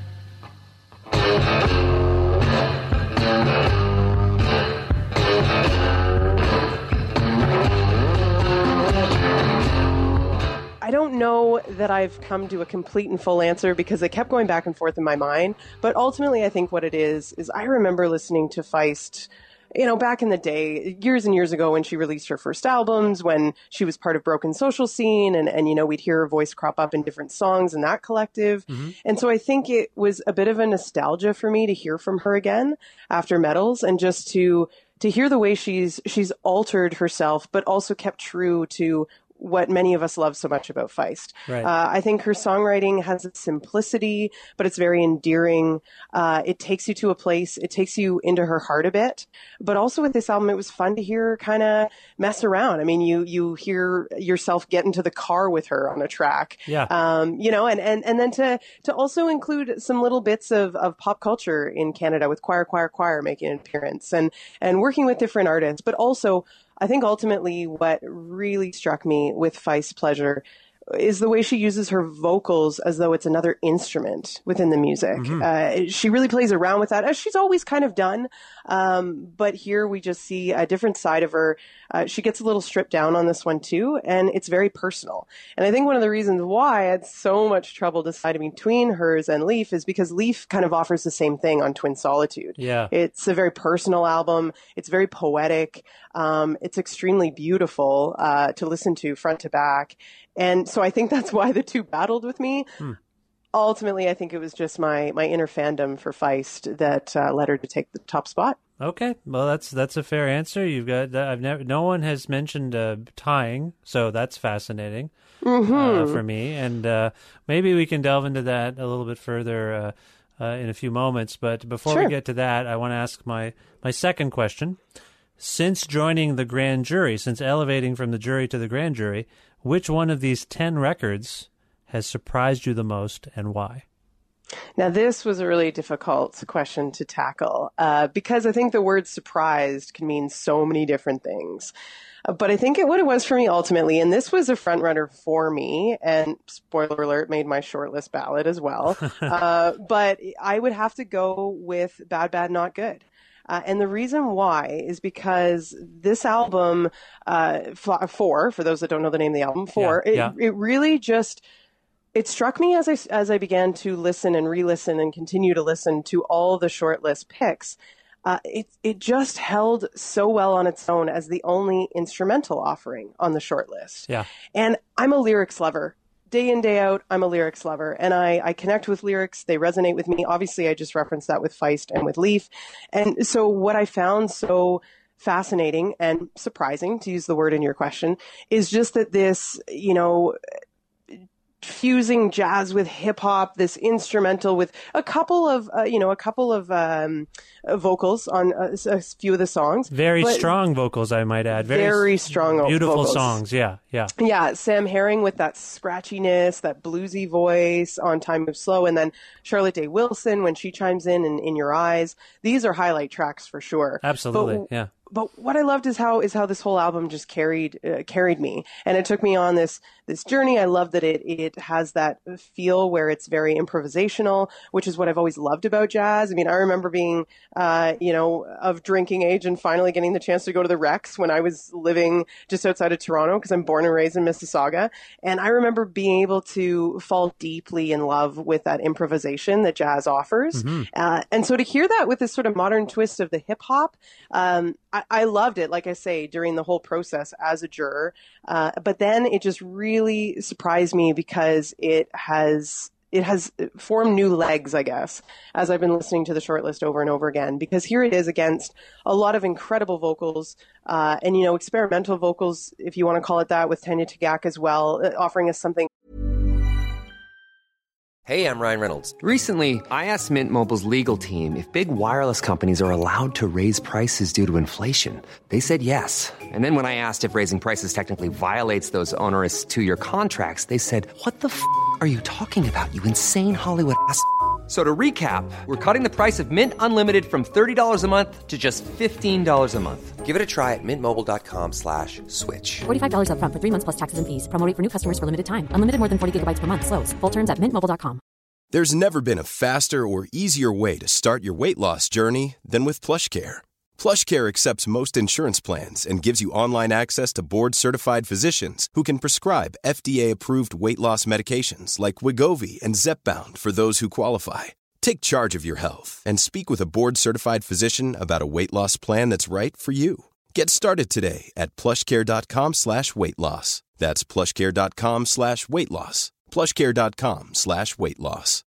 I don't know that I've come to a complete and full answer because it kept going back and forth in my mind. But ultimately, I think what it is, is I remember listening to Feist, you know, back in the day, years and years ago when she released her first albums, when she was part of Broken Social Scene, and, and you know, we'd hear her voice crop up in different songs in that collective. Mm-hmm. And so I think it was a bit of a nostalgia for me to hear from her again after Metals, and just to to hear the way she's she's altered herself, but also kept true to what many of us love so much about Feist.
Right.
Uh, I think her songwriting has a simplicity, but it's very endearing. Uh, it takes you to a place, it takes you into her heart a bit. But also with this album, it was fun to hear her kind of mess around. I mean, you you hear yourself get into the car with her on a track.
Yeah.
Um, you know, and, and, and then to, to also include some little bits of, of pop culture in Canada with Choir, Choir, Choir making an appearance, and, and working with different artists, but also I think ultimately what really struck me with Feist Pleasure is the way she uses her vocals as though it's another instrument within the music. Mm-hmm. Uh, she really plays around with that, as she's always kind of done. Um, but here we just see a different side of her. Uh, she gets a little stripped down on this one too, and it's very personal. And I think one of the reasons why I had so much trouble deciding between hers and Leaf is because Leaf kind of offers the same thing on Twin Solitude.
Yeah.
It's a very personal album. It's very poetic. Um, it's extremely beautiful uh, to listen to front to back. And so I think that's why the two battled with me. Hmm. Ultimately, I think it was just my, my inner fandom for Feist that uh, led her to take the top spot.
Okay, well that's that's a fair answer. You've got I've never no one has mentioned uh, tying, so that's fascinating
mm-hmm.
uh, for me. And uh, maybe we can delve into that a little bit further uh, uh, in a few moments. But before
sure.
we get to that, I want to ask my my second question. Since joining the grand jury, since elevating from the jury to the grand jury, which one of these ten records has surprised you the most, and why?
Now, this was a really difficult question to tackle uh, because I think the word surprised can mean so many different things. Uh, but I think it, what it was for me ultimately, and this was a front runner for me, and spoiler alert, made my shortlist ballot as well. uh, but I would have to go with Bad, Bad, Not Good. Uh, and the reason why is because this album, uh, f- Four, for those that don't know the name of the album, Four,
yeah,
it,
yeah.
it really just, it struck me as I, as I began to listen and re-listen and continue to listen to all the shortlist picks. Uh, it, it just held so well on its own as the only instrumental offering on the shortlist.
Yeah.
And I'm a lyrics lover. Day in, day out, I'm a lyrics lover, and I, I connect with lyrics. They resonate with me. Obviously, I just referenced that with Feist and with Leaf. And so what I found so fascinating and surprising, to use the word in your question, is just that this, you know, fusing jazz with hip hop, this instrumental with a couple of, uh, you know, a couple of um, vocals on a, a few of the songs.
Very strong vocals, I might add.
Very, very strong
beautiful
vocals.
songs, yeah, yeah.
Yeah, Sam Herring with that scratchiness, that bluesy voice on Time Moves Slow, and then Charlotte Day Wilson when she chimes in in, in Your Eyes. These are highlight tracks for sure.
Absolutely,
but,
yeah.
But what I loved is how is how this whole album just carried uh, carried me, and it took me on this this journey. I love that it it has that feel where it's very improvisational, which is what I've always loved about jazz. I mean, I remember being uh, you know of drinking age and finally getting the chance to go to the Rex when I was living just outside of Toronto because I'm born and raised in Mississauga, and I remember being able to fall deeply in love with that improvisation that jazz offers, mm-hmm. uh, and so to hear that with this sort of modern twist of the hip hop. Um, I, I loved it, like I say, during the whole process as a juror. Uh, but then it just really surprised me because it has it has formed new legs, I guess, as I've been listening to the shortlist over and over again. Because here it is against a lot of incredible vocals uh, and, you know, experimental vocals, if you want to call it that, with Tanya Tagaq as well, offering us something.
Hey, I'm Ryan Reynolds. Recently, I asked Mint Mobile's legal team if big wireless companies are allowed to raise prices due to inflation. They said yes. And then when I asked if raising prices technically violates those onerous two-year contracts, they said, what the f*** are you talking about, you insane Hollywood ass f- So to recap, we're cutting the price of Mint Unlimited from thirty dollars a month to just fifteen dollars a month. Give it a try at mintmobile.com slash switch.
forty-five dollars up front for three months plus taxes and fees. Promo rate for new customers for limited time. Unlimited more than forty gigabytes per month. Slows full terms at mint mobile dot com.
There's never been a faster or easier way to start your weight loss journey than with PlushCare. PlushCare accepts most insurance plans and gives you online access to board-certified physicians who can prescribe F D A-approved weight loss medications like Wegovy and Zepbound for those who qualify. Take charge of your health and speak with a board-certified physician about a weight loss plan that's right for you. Get started today at plushcare.com slash weight loss. That's plushcare.com slash weight loss. plushcare.com slash weight loss.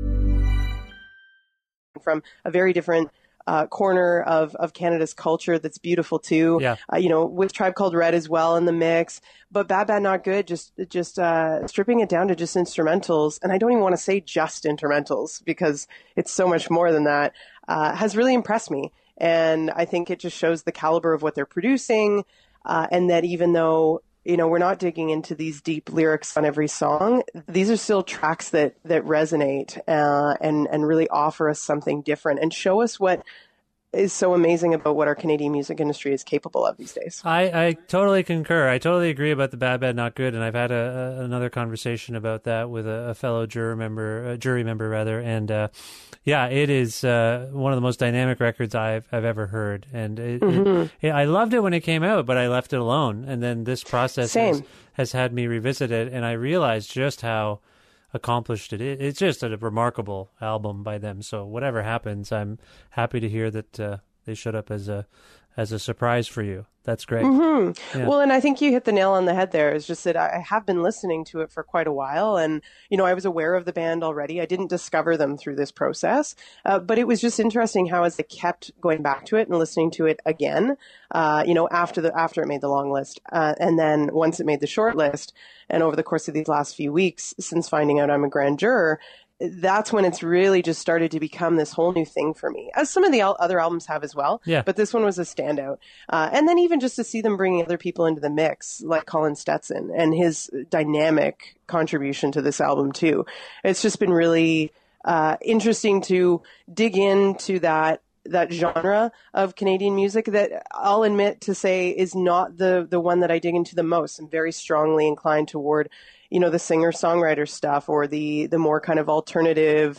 From a very different uh, corner of, of Canada's culture that's beautiful too.
Yeah.
Uh, you know, with Tribe Called Red as well in the mix. But Bad Bad Not Good, just just uh, stripping it down to just instrumentals. And I don't even want to say just instrumentals because it's so much more than that, uh, has really impressed me. And I think it just shows the caliber of what they're producing. Uh, and that even though, you know, we're not digging into these deep lyrics on every song, these are still tracks that that resonate uh, and, and really offer us something different and show us what is so amazing about what our Canadian music industry is capable of these days.
I, I totally concur. I totally agree about the Bad Bad Not Good, and I've had a, a, another conversation about that with a, a fellow juror member, a jury member rather, and uh, yeah, it is uh, one of the most dynamic records I've I've ever heard, and it,
Mm-hmm.
it, it, I loved it when it came out, but I left it alone, and then this process has, has had me revisit it, and I realized just how accomplished it is. It's just a remarkable album by them. So whatever happens, I'm happy to hear that uh, they showed up as a as a surprise for you. That's great.
Mm-hmm.
Yeah.
Well, and I think you hit the nail on the head there. It's just that I have been listening to it for quite a while. And, you know, I was aware of the band already. I didn't discover them through this process. Uh, but it was just interesting how as I kept going back to it and listening to it again, uh, you know, after the after it made the long list. Uh, and then once it made the short list, and over the course of these last few weeks, since finding out I'm a grand juror, that's when it's really just started to become this whole new thing for me, as some of the al- other albums have as well.
Yeah.
But this one was a standout. Uh, and then even just to see them bringing other people into the mix, like Colin Stetson and his dynamic contribution to this album too. It's just been really uh, interesting to dig into that that genre of Canadian music that I'll admit to say is not the the one that I dig into the most. I'm very strongly inclined toward, you know, the singer-songwriter stuff or the the more kind of alternative,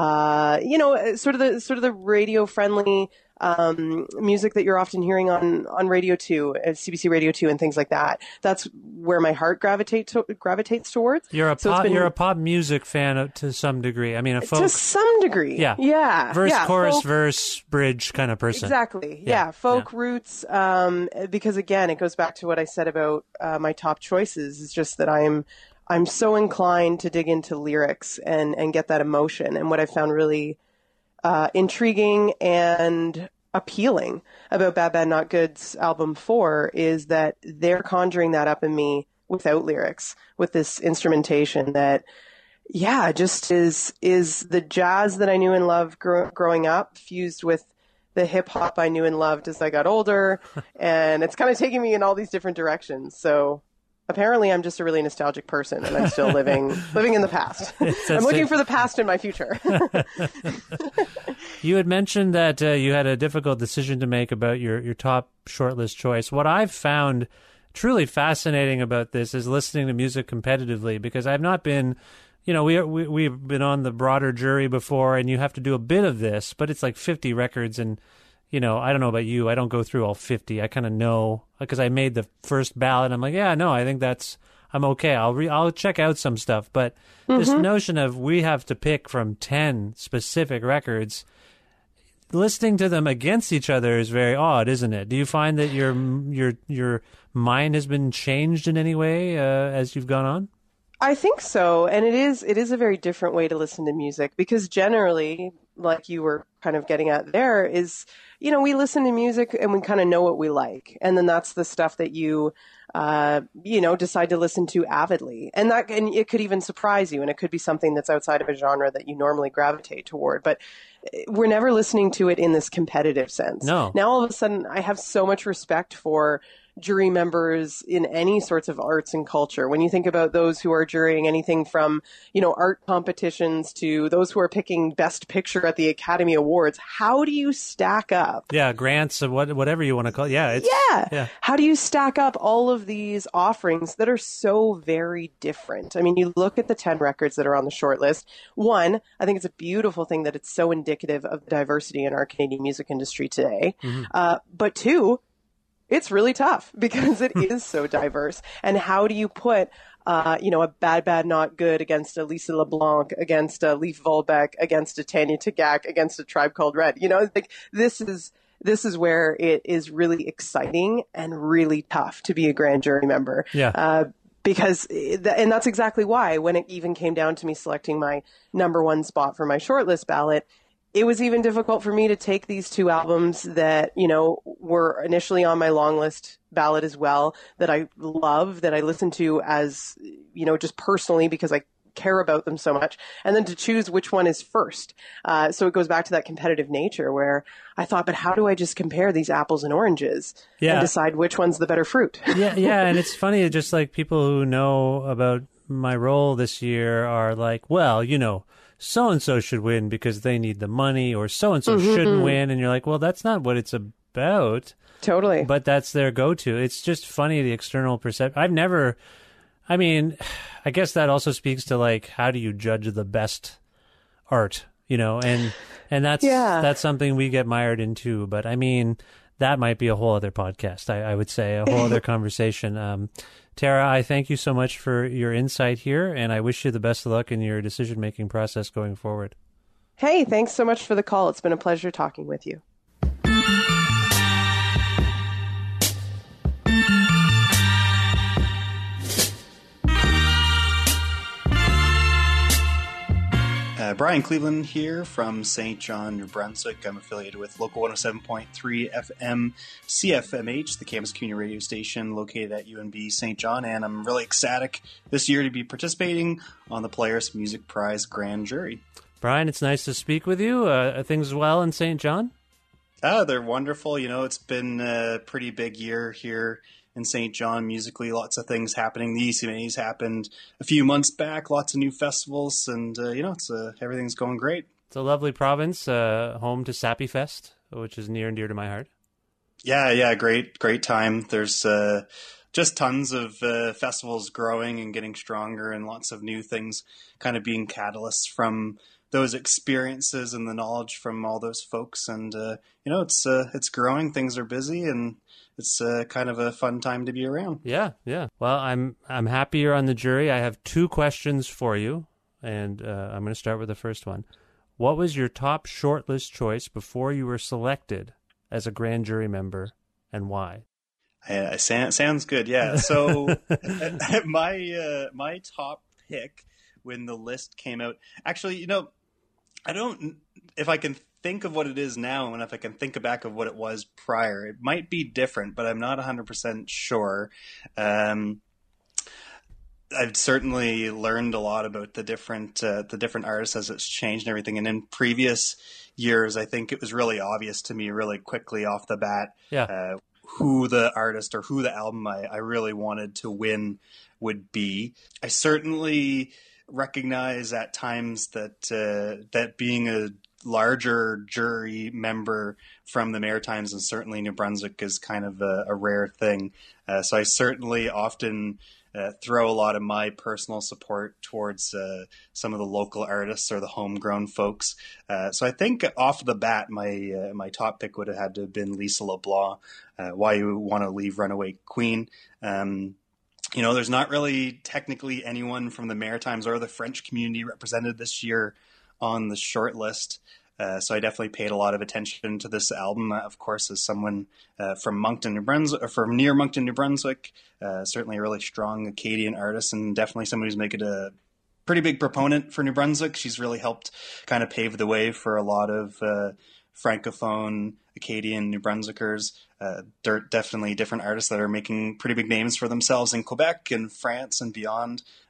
uh, you know, sort of the sort of the radio-friendly um, music that you're often hearing on on Radio two, uh, C B C Radio two, and things like that. That's where my heart gravitates to, gravitates towards.
You're a
so
pop,
been,
you're a pop music fan of, to some degree. I mean, a folk
to some degree.
Yeah,
yeah,
verse,
yeah,
chorus,
folk,
verse, bridge kind of person.
Exactly.
Yeah,
Yeah, folk
yeah.
roots. Um, because again, it goes back to what I said about uh, my top choices. It's just that I'm I'm so inclined to dig into lyrics and and get that emotion. And what I found really uh, intriguing and appealing about Bad Bad Not Good's album four is that they're conjuring that up in me without lyrics, with this instrumentation that, yeah, just is is the jazz that I knew and loved gr- growing up fused with the hip hop I knew and loved as I got older, and it's kind of taking me in all these different directions. So apparently, I'm just a really nostalgic person, and I'm still living living in the past. I'm looking for the past in my future.
You had mentioned that uh, you had a difficult decision to make about your, your top shortlist choice. What I've found truly fascinating about this is listening to music competitively, because I've not been, you know, we, we, we've been on the broader jury before, and you have to do a bit of this, but it's like fifty records, and, you know, I don't know about you, I don't go through all fifty. I kind of know, because I made the first ballot, I'm like, yeah, no, I think that's, I'm okay. I'll re- I'll check out some stuff. But mm-hmm. this notion of we have to pick from ten specific records, listening to them against each other is very odd, isn't it? Do you find that your your your mind has been changed in any way uh, as you've gone on?
I think so, and it is it is a very different way to listen to music, because generally, like you were kind of getting at there, is, you know, we listen to music and we kind of know what we like, and then that's the stuff that you uh, you know, decide to listen to avidly, and that and it could even surprise you, and it could be something that's outside of a genre that you normally gravitate toward, but we're never listening to it in this competitive sense.
No.
Now all of a sudden, I have so much respect for jury members in any sorts of arts and culture. When you think about those who are jurying anything from, you know, art competitions to those who are picking Best Picture at the Academy Awards, how do you stack up?
Yeah, grants, what, whatever you want to call it. Yeah, it's,
yeah. yeah. How do you stack up all of these offerings that are so very different? I mean, you look at the ten records that are on the short list. One, I think it's a beautiful thing that it's so indicative of the diversity in our Canadian music industry today. Mm-hmm. Uh, but two, it's really tough because it is so diverse. And how do you put, uh, you know, a Bad Bad Not Good against a Lisa LeBlanc, against a Leif Volbeck, against a Tanya Tagaq, against a Tribe Called Red? You know, like this is this is where it is really exciting and really tough to be a grand jury member.
Yeah.
Uh, because, and that's exactly why when it even came down to me selecting my number one spot for my shortlist ballot, it was even difficult for me to take these two albums that, you know, were initially on my long list ballot as well, that I love, that I listen to as, you know, just personally because I care about them so much, and then to choose which one is first. Uh, so it goes back to that competitive nature where I thought, but how do I just compare these apples and oranges
yeah.
and decide which one's the better fruit?
yeah, yeah, and it's funny, just like people who know about my role this year are like, well, you know, so-and-so should win because they need the money, or so-and-so mm-hmm. shouldn't win. And you're like, well, that's not what it's about.
Totally.
But that's their go-to. It's just funny, the external perception. I've never, I mean, I guess that also speaks to, like, how do you judge the best art, you know? And and that's yeah. that's something we get mired into. But, I mean, that might be a whole other podcast, I, I would say, a whole other conversation. Um Tara, I thank you so much for your insight here, and I wish you the best of luck in your decision-making process going forward.
Hey, thanks so much for the call. It's been a pleasure talking with you.
Uh, Brian Cleveland here from Saint John, New Brunswick. I'm affiliated with Local one oh seven point three F M C F M H, the campus community radio station located at U N B Saint John, and I'm really ecstatic this year to be participating on the Polaris Music Prize Grand Jury.
Brian, it's nice to speak with you. Uh, are things well in Saint John?
Oh, they're wonderful. You know, it's been a pretty big year here in Saint John musically. Lots of things happening. The E C M As happened a few months back. Lots of new festivals, and uh, you know, it's uh, everything's going great.
It's a lovely province, uh, home to Sappy Fest, which is near and dear to my heart.
Yeah, yeah, great, great time. There's uh, just tons of uh, festivals growing and getting stronger, and lots of new things kind of being catalysts from those experiences and the knowledge from all those folks. And uh, you know, it's uh, it's growing. Things are busy, and it's uh, kind of a fun time to be around.
Yeah, yeah. Well, I'm I'm happy you're on the jury. I have two questions for you, and uh, I'm going to start with the first one. What was your top shortlist choice before you were selected as a grand jury member, and why?
Uh, sounds good, yeah. So my uh, my top pick when the list came out, actually, you know, I don't, if I can think of what it is now and if I can think back of what it was prior, it might be different, but I'm not one hundred percent sure. Um, I've certainly learned a lot about the different uh, the different artists as it's changed and everything. And in previous years, I think it was really obvious to me really quickly off the bat
yeah.
uh, who the artist or who the album I, I really wanted to win would be. I certainly recognize at times that uh, that being a larger jury member from the Maritimes and certainly New Brunswick is kind of a, a rare thing. Uh, so I certainly often uh, throw a lot of my personal support towards uh, some of the local artists or the homegrown folks. Uh, so I think off the bat, my uh, my top pick would have had to have been Lisa LeBlanc. Uh, Why You Want to Leave Runaway Queen. Um, You know, there's not really technically anyone from the Maritimes or the French community represented this year on the short list. Uh, so I definitely paid a lot of attention to this album, uh, of course, as someone uh, from Moncton, New Brunswick, or from near Moncton, New Brunswick, uh, certainly a really strong Acadian artist, and definitely someone who's making a pretty big proponent for New Brunswick. She's really helped kind of pave the way for a lot of uh, Francophone Acadian New Brunswickers. Uh, definitely different artists that are making pretty big names for themselves in Quebec and France and beyond.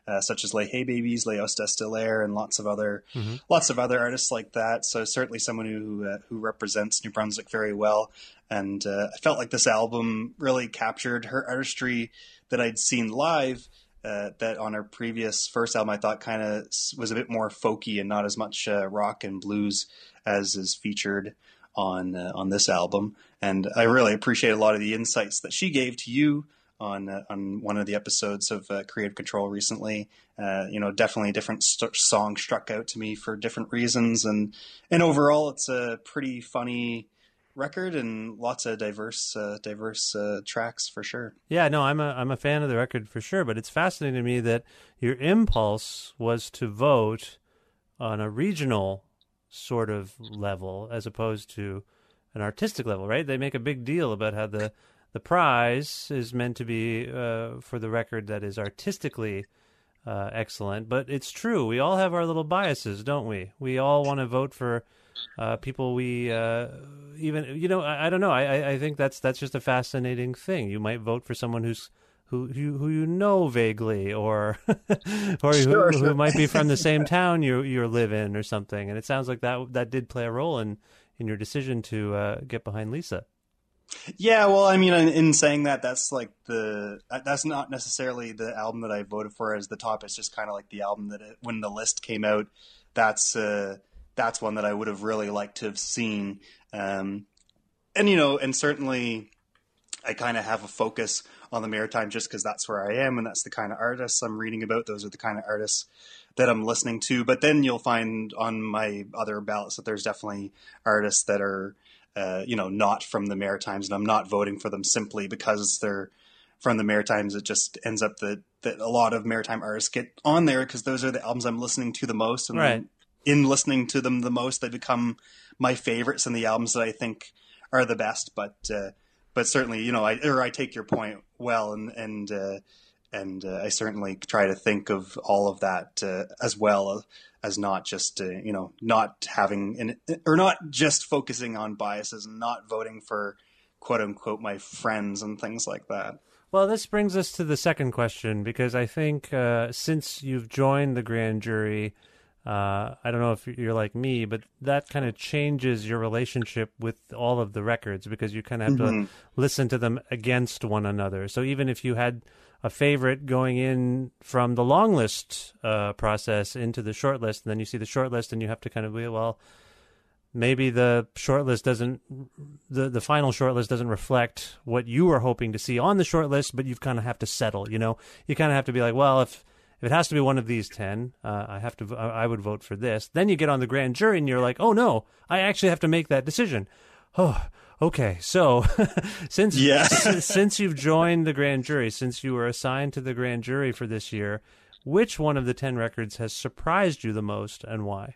uh, such as Les Hey Babies, Leos Destillaire, and lots of other
Mm-hmm.
lots of other artists like that. So certainly someone who uh, who represents New Brunswick very well. And uh, I felt like this album really captured her artistry that I'd seen live. Uh, that on her previous first album, I thought kind of was a bit more folky and not as much uh, rock and blues as is featured on uh, on this album. And I really appreciate a lot of the insights that she gave to you on uh, on one of the episodes of uh, Creative Control recently. Uh, you know, definitely different st- songs struck out to me for different reasons, and and overall, it's a pretty funny record and lots of diverse uh, diverse uh, tracks for sure.
Yeah, no, I'm a I'm a fan of the record for sure, but it's fascinating to me that your impulse was to vote on a regional sort of level as opposed to an artistic level, right? They make a big deal about how the the prize is meant to be uh, for the record that is artistically uh, excellent, but it's true. We all have our little biases, don't we? We all want to vote for Uh, people we uh, even you know I, I don't know I, I think that's that's just a fascinating thing. You might vote for someone who's who who, who you know vaguely, or or
Sure,
who,
sure.
who might be from the same town you you live in or something. And it sounds like that that did play a role in in your decision to uh, get behind Lisa.
Yeah, well, I mean, in, in saying that, that's like the that's not necessarily the album that I voted for as the top. It's just kind of like the album that it, when the list came out, that's. Uh, That's one that I would have really liked to have seen. Um, and, you know, and certainly I kind of have a focus on the Maritime just because that's where I am and that's the kind of artists I'm reading about. Those are the kind of artists that I'm listening to. But then you'll find on my other ballots that there's definitely artists that are, uh, you know, not from the Maritimes, and I'm not voting for them simply because they're from the Maritimes. It just ends up that, that a lot of Maritime artists get on there because those are the albums I'm listening to the most. And
Right.
then, in listening to them the most, they become my favorites and the albums that I think are the best. But uh, but certainly, you know, I or I take your point well, and and uh, and uh, I certainly try to think of all of that uh, as well as not just uh, you know not having an, or not just focusing on biases and not voting for quote unquote my friends and things like that.
Well, this brings us to the second question, because I think uh, since you've joined the grand jury. Uh, I don't know if you're like me, but that kind of changes your relationship with all of the records, because you kind of have
Mm-hmm.
to listen to them against one another. So even if you had a favorite going in from the long list uh, process into the short list, and then you see the short list and you have to kind of be, well, maybe the short list doesn't, the, the final short list doesn't reflect what you were hoping to see on the short list, but you've kind of have to settle, you know, you kind of have to be like, well, if, If it has to be one of these ten, uh, I have to. I would vote for this. Then you get on the grand jury, and you're like, "Oh no, I actually have to make that decision." Oh, okay. So, since
Yeah.
since you've joined the grand jury, since you were assigned to the grand jury for this year, which one of the ten records has surprised you the most, and why?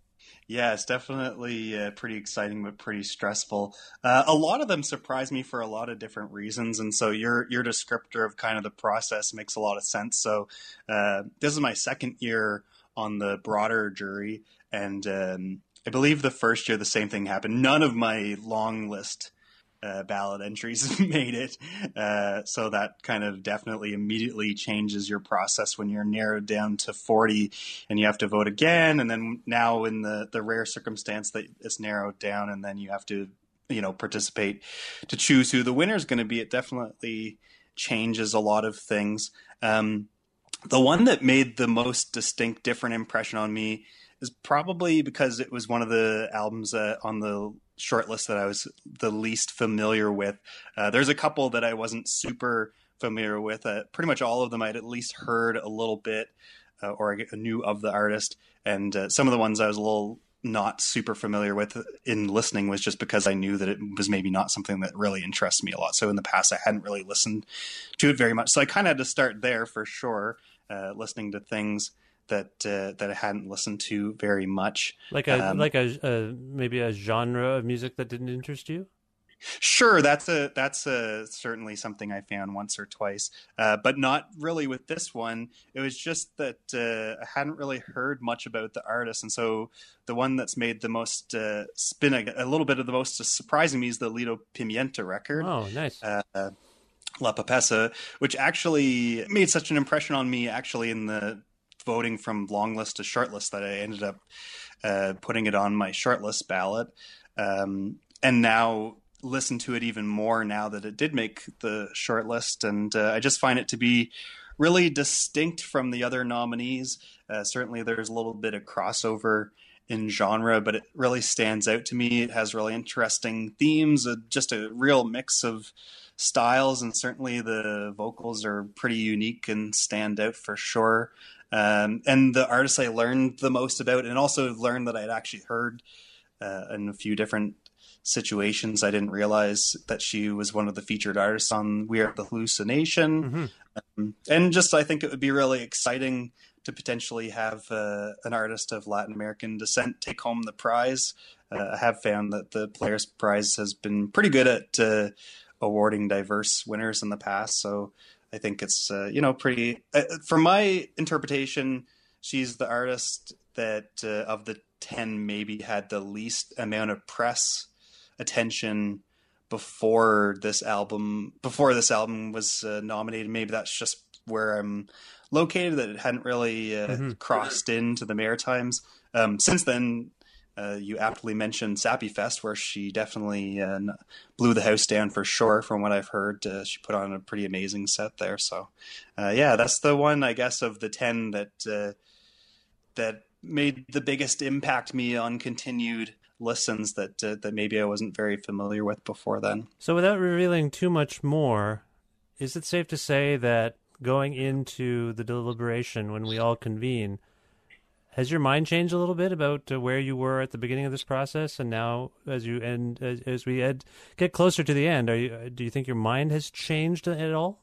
Yeah, it's definitely uh, pretty exciting, but pretty stressful. Uh, a lot of them surprise me for a lot of different reasons, and so your your descriptor of kind of the process makes a lot of sense. So uh, this is my second year on the broader jury, and um, I believe the first year the same thing happened. None of my long list uh, ballot entries made it, uh, so that kind of definitely immediately changes your process when you're narrowed down to forty and you have to vote again. And then now in the, the rare circumstance that it's narrowed down and then you have to, you know, participate to choose who the winner is going to be, it definitely changes a lot of things. Um, the one that made the most distinct, different impression on me is probably because it was one of the albums uh, on the short list that I was the least familiar with. Uh, there's a couple that I wasn't super familiar with. Uh, pretty much all of them I'd at least heard a little bit uh, or I knew of the artist. And uh, some of the ones I was a little not super familiar with in listening was just because I knew that it was maybe not something that really interests me a lot. So in the past, I hadn't really listened to it very much. So I kind of had to start there for sure, uh, listening to things that uh, that I hadn't listened to very much.
Like a
um,
like a, a maybe a genre of music that didn't interest you?
Sure, that's a that's a, certainly something I found once or twice, uh, but not really with this one. It was just that uh, I hadn't really heard much about the artist, and so the one that's made the most uh, spin a, a little bit of the most surprising me is the Lido Pimienta record.
Oh, nice.
Uh, La Papessa, which actually made such an impression on me actually in the voting from long list to short list that I ended up uh, putting it on my short list ballot. Um, and now listen to it even more now that it did make the short list. And uh, I just find it to be really distinct from the other nominees. Uh, certainly there's a little bit of crossover in genre, but it really stands out to me. It has really interesting themes, uh, just a real mix of styles, and certainly the vocals are pretty unique and stand out for sure. Um, and the artist I learned the most about, and also learned that I'd actually heard uh, in a few different situations. I didn't realize that she was one of the featured artists on We Are the Hallucination.
Mm-hmm.
Um, and just, I think it would be really exciting to potentially have uh, an artist of Latin American descent take home the prize. Uh, I have found that the Polaris Prize has been pretty good at uh, awarding diverse winners in the past. So I think it's, uh, you know, pretty, uh, from my interpretation, she's the artist that uh, of the ten maybe had the least amount of press attention before this album, before this album was uh, nominated. Maybe that's just where I'm located, that it hadn't really uh, mm-hmm. crossed into the Maritimes. Um, since then, Uh, you aptly mentioned Sappy Fest, where she definitely uh, blew the house down for sure. From what I've heard, uh, she put on a pretty amazing set there. So, uh, yeah, that's the one, I guess, of the ten that uh, that made the biggest impact me on continued listens that uh, that maybe I wasn't very familiar with before then.
So, without revealing too much more, is it safe to say that going into the deliberation when we all convene, has your mind changed a little bit about uh, where you were at the beginning of this process, and now as you end, as, as we ed, get closer to the end, are you? Do you think your mind has changed at all?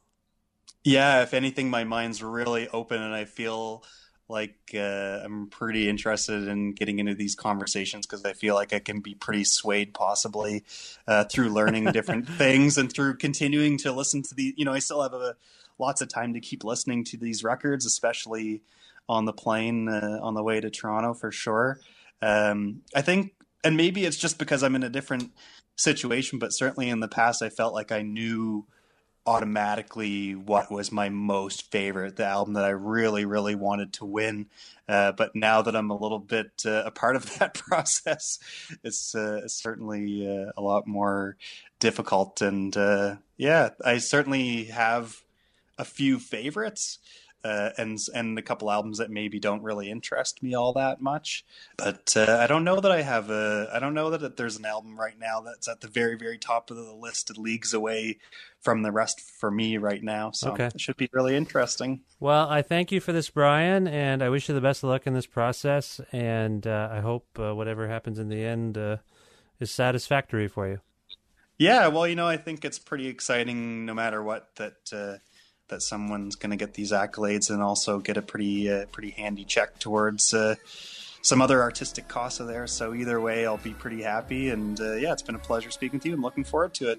Yeah, if anything, my mind's really open, and I feel like uh, I'm pretty interested in getting into these conversations, because I feel like I can be pretty swayed, possibly uh, through learning different things and through continuing to listen to the. You know, I still have a, lots of time to keep listening to these records, especially on the plane uh, on the way to Toronto for sure. Um, I think, and maybe it's just because I'm in a different situation, but certainly in the past, I felt like I knew automatically what was my most favorite, the album that I really, really wanted to win. Uh, but now that I'm a little bit uh, a part of that process, it's, uh, it's certainly uh, a lot more difficult. And uh, yeah, I certainly have a few favorites. Uh, and and a couple albums that maybe don't really interest me all that much, but uh, I don't know that I have a. I don't know that there's an album right now that's at the very very top of the list, leagues away from the rest for me right now. So
okay.
It should be really interesting.
Well, I thank you for this, Brian, and I wish you the best of luck in this process. And uh, I hope uh, whatever happens in the end uh, is satisfactory for you.
Yeah, well, you know, I think it's pretty exciting, no matter what, that. Uh, that someone's going to get these accolades and also get a pretty uh, pretty handy check towards uh, some other artistic costs of there. So either way, I'll be pretty happy. And uh, yeah, it's been a pleasure speaking to you. I'm looking forward to it.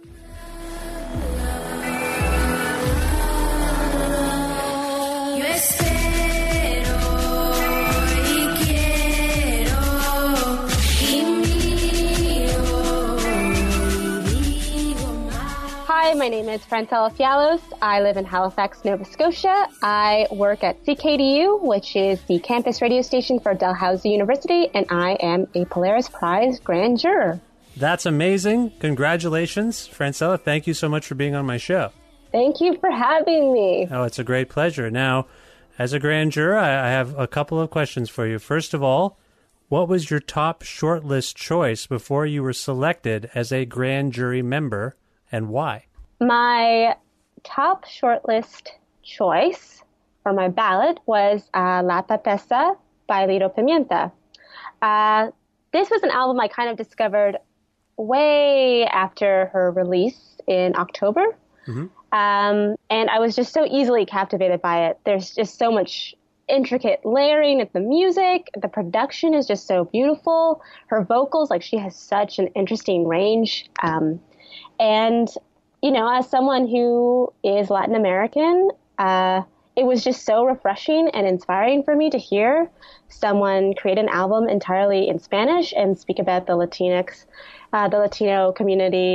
Hi, my name is Francella Fialos. I live in Halifax, Nova Scotia. I work at C K D U, which is the campus radio station for Dalhousie University, and I am a Polaris Prize Grand Juror.
That's amazing. Congratulations, Francella. Thank you so much for being on my show.
Thank you for having me.
Oh, it's a great pleasure. Now, as a Grand Juror, I have a couple of questions for you. First of all, what was your top shortlist choice before you were selected as a Grand Jury member, and why?
My top shortlist choice for my ballot was uh, La Papessa by Litto Pimienta. Uh, this was an album I kind of discovered way after her release in October. Mm-hmm. Um, and I was just so easily captivated by it. There's just so much intricate layering of the music. The production is just so beautiful. Her vocals, like, she has such an interesting range. Um, and you know, as someone who is Latin American, uh, it was just so refreshing and inspiring for me to hear someone create an album entirely in Spanish and speak about the Latinx, uh, the Latino community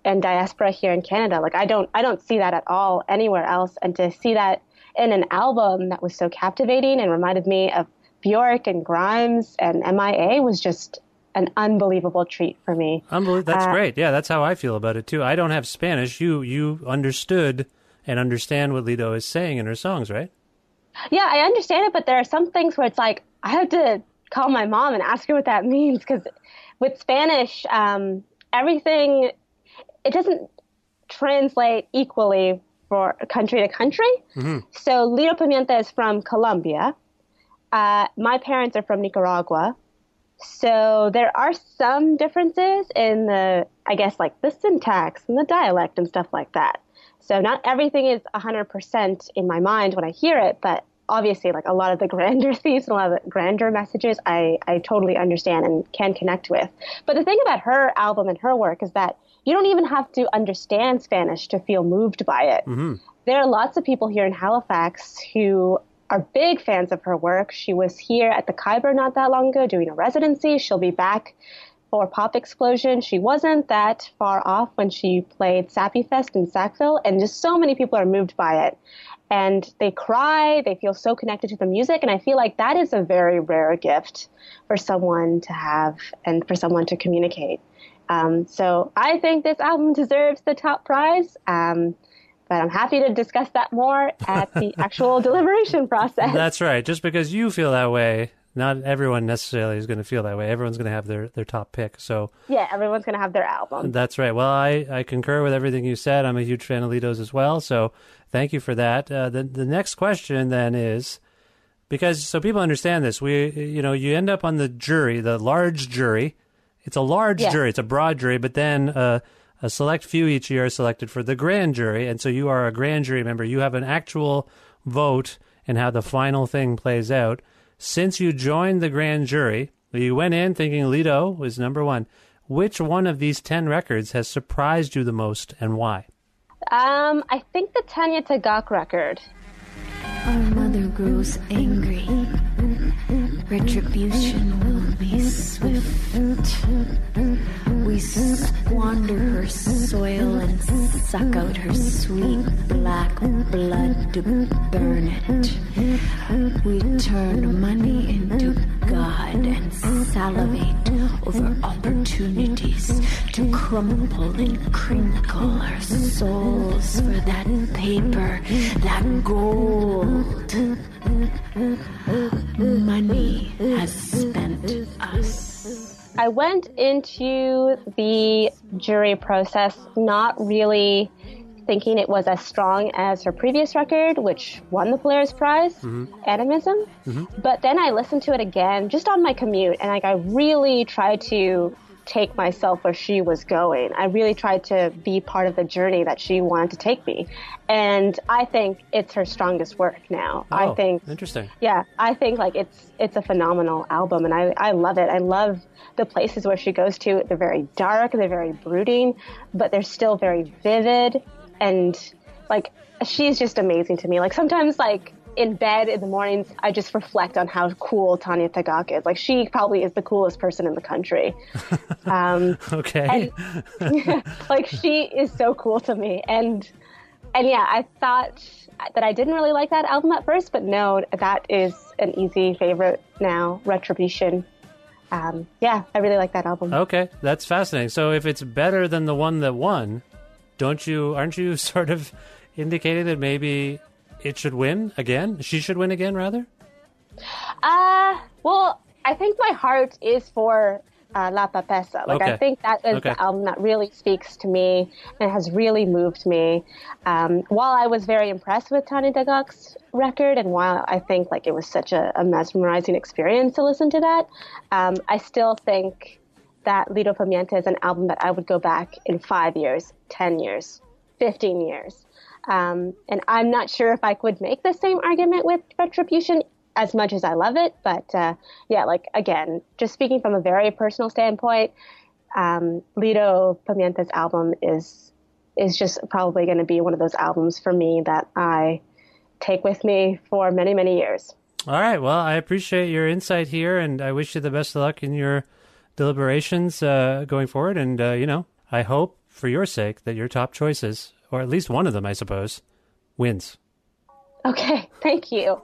and diaspora here in Canada. Like I don't I don't see that at all anywhere else. And to see that in an album that was so captivating and reminded me of Bjork and Grimes and M I A was just an unbelievable treat for me.
Unbelievable. That's
Uh,
great. Yeah, that's how I feel about it too. I don't have Spanish. You you understood and understand what Lido is saying in her songs, right?
Yeah, I understand it, but there are some things where it's like I have to call my mom and ask her what that means, because with Spanish, um, everything, it doesn't translate equally for country to country.
Mm-hmm.
So Lido Pimienta is from Colombia. Uh, my parents are from Nicaragua. So there are some differences in the, I guess, like the syntax and the dialect and stuff like that. So not everything is one hundred percent in my mind when I hear it, but obviously like a lot of the grander themes and a lot of the grander messages I, I totally understand and can connect with. But the thing about her album and her work is that you don't even have to understand Spanish to feel moved by it.
Mm-hmm.
There are lots of people here in Halifax who are big fans of her work. She was here at the Khyber not that long ago doing a residency. She'll be back for Pop Explosion. She wasn't that far off when she played Sappy Fest in Sackville, and just so many people are moved by it. And they cry, they feel so connected to the music, and I feel like that is a very rare gift for someone to have and for someone to communicate. Um, so I think this album deserves the top prize. Um, But I'm happy to discuss that more at the actual deliberation process.
That's right. Just because you feel that way, not everyone necessarily is going to feel that way. Everyone's going to have their, their top pick. So
yeah, everyone's going to have their album.
That's right. Well, I, I concur with everything you said. I'm a huge fan of Lido's as well. So thank you for that. Uh, the the next question then is, because so people understand this, we you know you end up on the jury, the large jury. It's a large
Yes.
jury. It's a broad jury, but then uh, a select few each year are selected for the grand jury, and so you are a grand jury member. You have an actual vote in how the final thing plays out. Since you joined the grand jury, you went in thinking Lido was number one. Which one of these ten records has surprised you the most, and why?
Um, I think the Tanya Tagaq record.
Our mother grows angry. Retribution will be swift. We squander her soil and suck out her sweet black blood to burn it. We turn money into God and salivate over opportunities to crumple and crinkle our souls for that paper, that gold. Money has spent us.
I went into the jury process not really thinking it was as strong as her previous record, which won the Polaris Prize,
Mm-hmm.
Animism.
Mm-hmm.
But then I listened to it again just on my commute, and like I really tried to take myself where she was going. I really tried to be part of the journey that she wanted to take me. And I think it's her strongest work now.
Oh,
I think
interesting.
Yeah, I think like it's it's a phenomenal album, and I, I love it. I love the places where she goes to. They're very dark, they're very brooding, but they're still very vivid, and like she's just amazing to me. Like sometimes like in bed in the mornings, I just reflect on how cool Tanya Tagaq is. Like she probably is the coolest person in the country. Um,
okay.
And, like she is so cool to me. And, and yeah, I thought that I didn't really like that album at first, but no, that is an easy favorite now, Retribution. Um, yeah, I really like that album.
Okay, that's fascinating. So if it's better than the one that won, don't you, aren't you sort of indicating that maybe it should win again? She should win again, rather?
Uh, well, I think my heart is for uh, La Papessa. Like,
Okay.
I think that is
Okay.
the album that really speaks to me and has really moved me. Um, while I was very impressed with Tanya Tagaq's record, and while I think like it was such a, a mesmerizing experience to listen to that, um, I still think that Lido Pimienta is an album that I would go back in five years, ten years, fifteen years. Um, and I'm not sure if I could make the same argument with Retribution as much as I love it. But uh, yeah, like, again, just speaking from a very personal standpoint, um, Lido Pimienta's album is is just probably going to be one of those albums for me that I take with me for many, many years.
All right. Well, I appreciate your insight here, and I wish you the best of luck in your deliberations uh, going forward. And, uh, you know, I hope for your sake, that your top choices, or at least one of them, I suppose, wins.
Okay, thank you.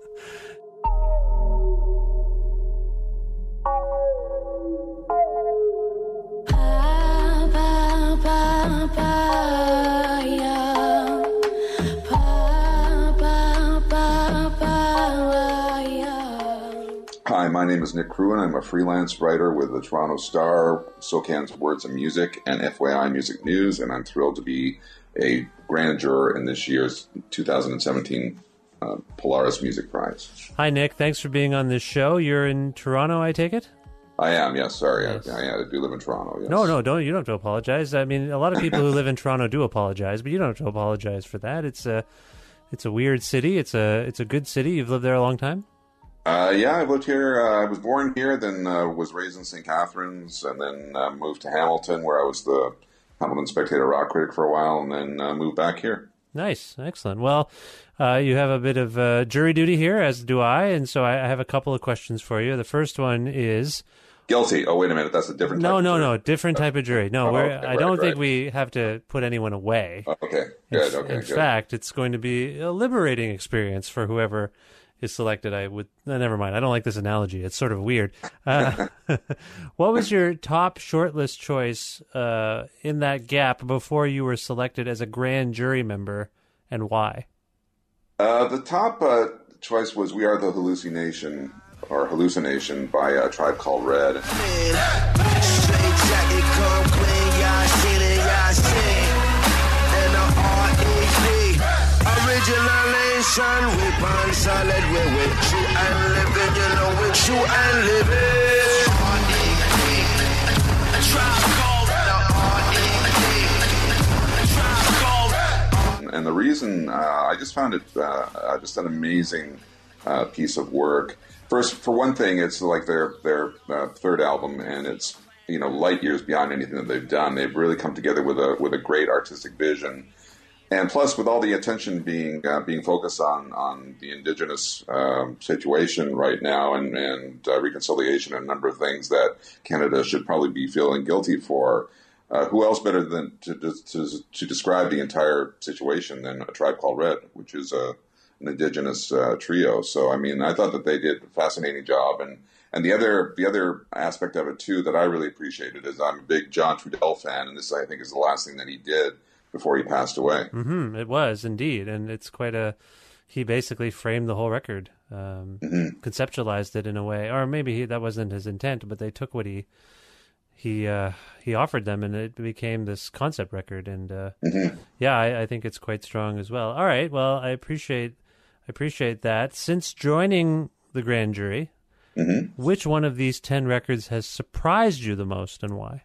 Hi, my name is Nick Cruin. I'm a freelance writer with the Toronto Star, SoCan's Words and Music, and F Y I Music News, and I'm thrilled to be a grand juror in this year's two thousand seventeen uh, Polaris Music Prize.
Hi, Nick. Thanks for being on this show. You're in Toronto, I take it?
I am, yes. Sorry,
Yes.
I, I, I do live in Toronto. Yes.
No, no, don't. You don't have to apologize. I mean, a lot of people who live in Toronto do apologize, but you don't have to apologize for that. It's a, it's a weird city. It's a, it's a good city. You've lived there a long time.
Uh, yeah, I've lived here. Uh, I was born here, then uh, was raised in Saint Catharines, and then uh, moved to Hamilton, where I was the Hamilton Spectator rock critic for a while, and then uh, moved back here.
Nice, excellent. Well, uh, you have a bit of uh, jury duty here, as do I, and so I, I have a couple of questions for you. The first one is
guilty. Oh, wait a minute, that's a different.
No,
type
no,
of
no, different type of jury. No,
Oh,
we're,
okay,
I
right,
don't think
right.
we have to put anyone away.
Oh, okay,
In-
good. Okay,
In
good.
fact, it's going to be a liberating experience for whoever is selected. I would. No, never mind. I don't like this analogy. It's sort of weird. Uh, what was your top shortlist choice uh, in that gap before you were selected as a grand jury member, and why?
Uh, the top uh, choice was "We Are the Hallucination" or "Hallucination" by a Tribe Called Red. And the reason, uh, I just found it uh, just an amazing uh, piece of work. First, for one thing, it's like their their uh, third album, and it's, you know, light years beyond anything that they've done. They've really come together with a with a great artistic vision, and plus, with all the attention being uh, being focused on on the Indigenous um, situation right now, and and uh, reconciliation, and a number of things that Canada should probably be feeling guilty for. Uh, who else better than to, to to describe the entire situation than A Tribe Called Red, which is a an Indigenous uh, trio? So, I mean, I thought that they did a fascinating job, and and the other the other aspect of it too that I really appreciated is I'm a big John Trudell fan, and this, I think, is the last thing that he did before he passed away.
Mm-hmm. It was indeed, and it's quite a. He basically framed the whole record, um,
mm-hmm.
conceptualized it in a way, or maybe he, that wasn't his intent, but they took what he. He uh, he offered them, and it became this concept record. And uh,
mm-hmm.
yeah, I, I think it's quite strong as well. All right, well, I appreciate I appreciate that. Since joining the grand jury,
mm-hmm.
which one of these ten records has surprised you the most, and why?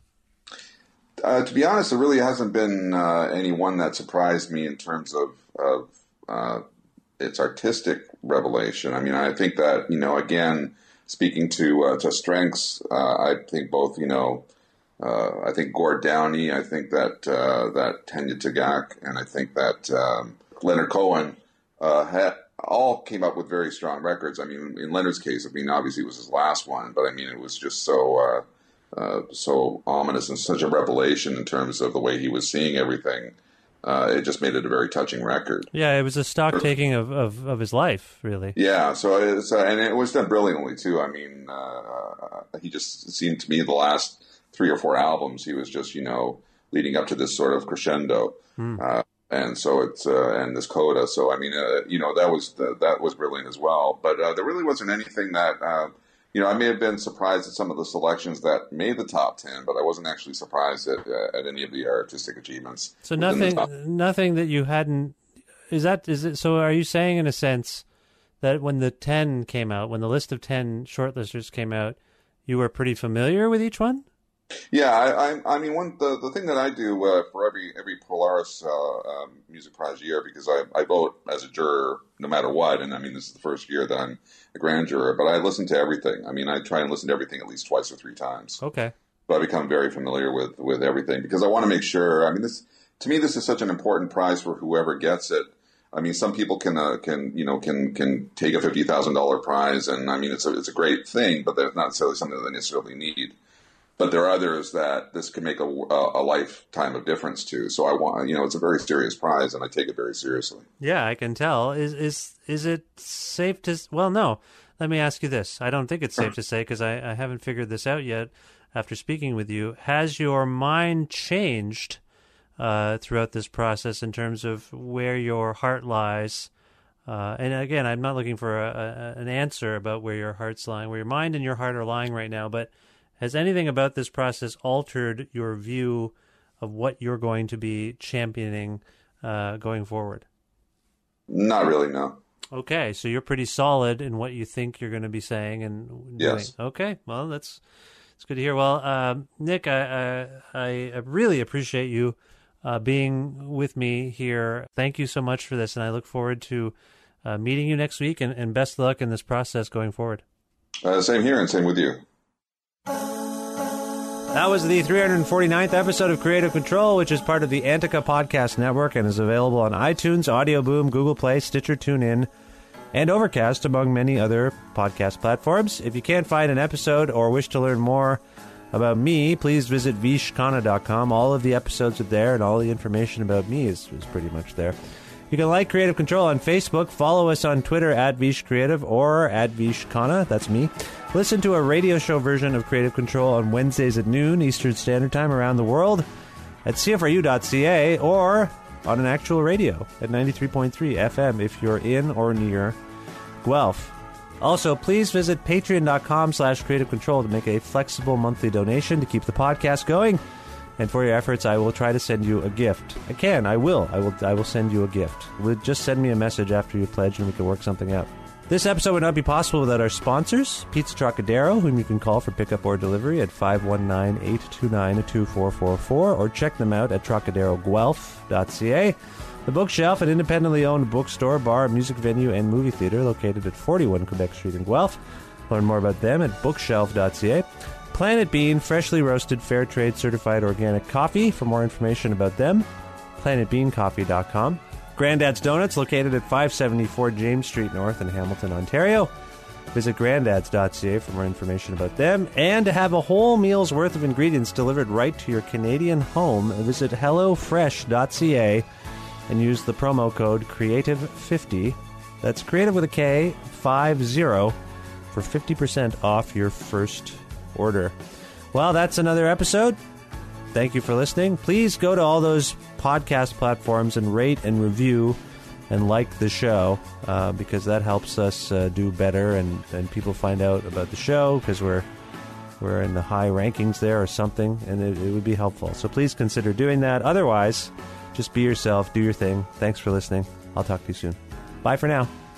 Uh, to be honest, there really hasn't been uh, any one that surprised me in terms of of uh, its artistic revelation. I mean, I think that, you know, again. Speaking to uh, to strengths, uh, I think both, you know, uh, I think Gord Downie, I think that uh, that Tanya Tagaq, and I think that um, Leonard Cohen uh, had, all came up with very strong records. I mean, in Leonard's case, I mean, obviously it was his last one, but I mean, it was just so uh, uh, so ominous and such a revelation in terms of the way he was seeing everything. Uh, it just made it a very touching record.
Yeah, it was a stock taking of, of, of his life, really.
Yeah, so it's uh, and it was done brilliantly too. I mean, uh, he just seemed to me the last three or four albums, he was just, you know, leading up to this sort of crescendo,
mm.
uh, and so it's uh, and this coda. So I mean, uh, you know, that was the, that was brilliant as well. But uh, there really wasn't anything that. Uh, You know, I may have been surprised at some of the selections that made the top ten, but I wasn't actually surprised at uh, at any of the artistic achievements.
So nothing, nothing that you hadn't. Is that is it? So are you saying, in a sense, that when the ten came out, when the list of ten shortlisters came out, you were pretty familiar with each one?
Yeah, I, I, I mean, one the, the thing that I do uh, for every every Polaris uh, um, Music Prize year, because I, I vote as a juror no matter what, and I mean, this is the first year that I'm a grand juror, but I listen to everything. I mean, I try and listen to everything at least twice or three times.
Okay.
So I become very familiar with, with everything, because I want to make sure, I mean, this to me, this is such an important prize for whoever gets it. I mean, some people can uh, can you know can can take a fifty thousand dollar prize, and I mean, it's a it's a great thing, but that's not necessarily something that they necessarily need. but there are others that this can make a, a, a lifetime of difference to. So I want, you know, it's a very serious prize, and I take it very seriously.
Yeah, I can tell. Is is is it safe to? Well, no. Let me ask you this. I don't think it's safe to say because I, I haven't figured this out yet. After speaking with you, has your mind changed uh, throughout this process in terms of where your heart lies? Uh, and again, I'm not looking for a, a, an answer about where your heart's lying, where your mind and your heart are lying right now, but has anything about this process altered your view of what you're going to be championing uh, going forward?
Not really, no.
Okay, so you're pretty solid in what you think you're going to be saying and doing.
Yes.
Okay, well, that's that's good to hear. Well, um, Nick, I, I I really appreciate you uh, being with me here. Thank you so much for this, and I look forward to uh, meeting you next week, and, and best of luck in this process going forward.
Uh, same here, and same with you.
That was the three hundred forty-ninth episode of Creative Control, which is part of the Antica Podcast Network and is available on iTunes, Audio Boom, Google Play, Stitcher, TuneIn, and Overcast, among many other podcast platforms. If you can't find an episode or wish to learn more about me, please visit vish khanna dot com. All of the episodes are there, and all the information about me is, is pretty much there. You can like Creative Control on Facebook, follow us on Twitter at Vish Creative or at Vish Khanna, that's me. Listen to a radio show version of Creative Control on Wednesdays at noon Eastern Standard Time around the world at C F R U dot C A or on an actual radio at ninety-three point three F M if you're in or near Guelph. Also, please visit patreon dot com slash creative control to make a flexible monthly donation to keep the podcast going. And for your efforts, I will try to send you a gift. I can, I will. I will I will send you a gift. Just send me a message after you pledge and we can work something out. This episode would not be possible without our sponsors, Pizza Trocadero, whom you can call for pickup or delivery at five one nine, eight two nine, two four four four, or check them out at trocadero guelph dot c a. The Bookshelf, an independently owned bookstore, bar, music venue, and movie theater located at forty-one Quebec Street in Guelph. Learn more about them at bookshelf dot c a. Planet Bean, freshly roasted, fair trade certified organic coffee. For more information about them, planet bean coffee dot com. Grandad's Donuts, located at five seventy-four James Street North in Hamilton, Ontario. Visit grandads dot c a for more information about them. And to have a whole meal's worth of ingredients delivered right to your Canadian home, visit hello fresh dot c a and use the promo code creative fifty. That's creative with a K, five zero, for fifty percent off your first order. Well, that's another episode. Thank you for listening. Please go to all those podcast platforms and rate and review and like the show uh, because that helps us uh, do better and, and people find out about the show because we're we're in the high rankings there or something, and it, it would be helpful. So please consider doing that. Otherwise, just be yourself, do your thing. Thanks for listening. I'll talk to you soon. Bye for now.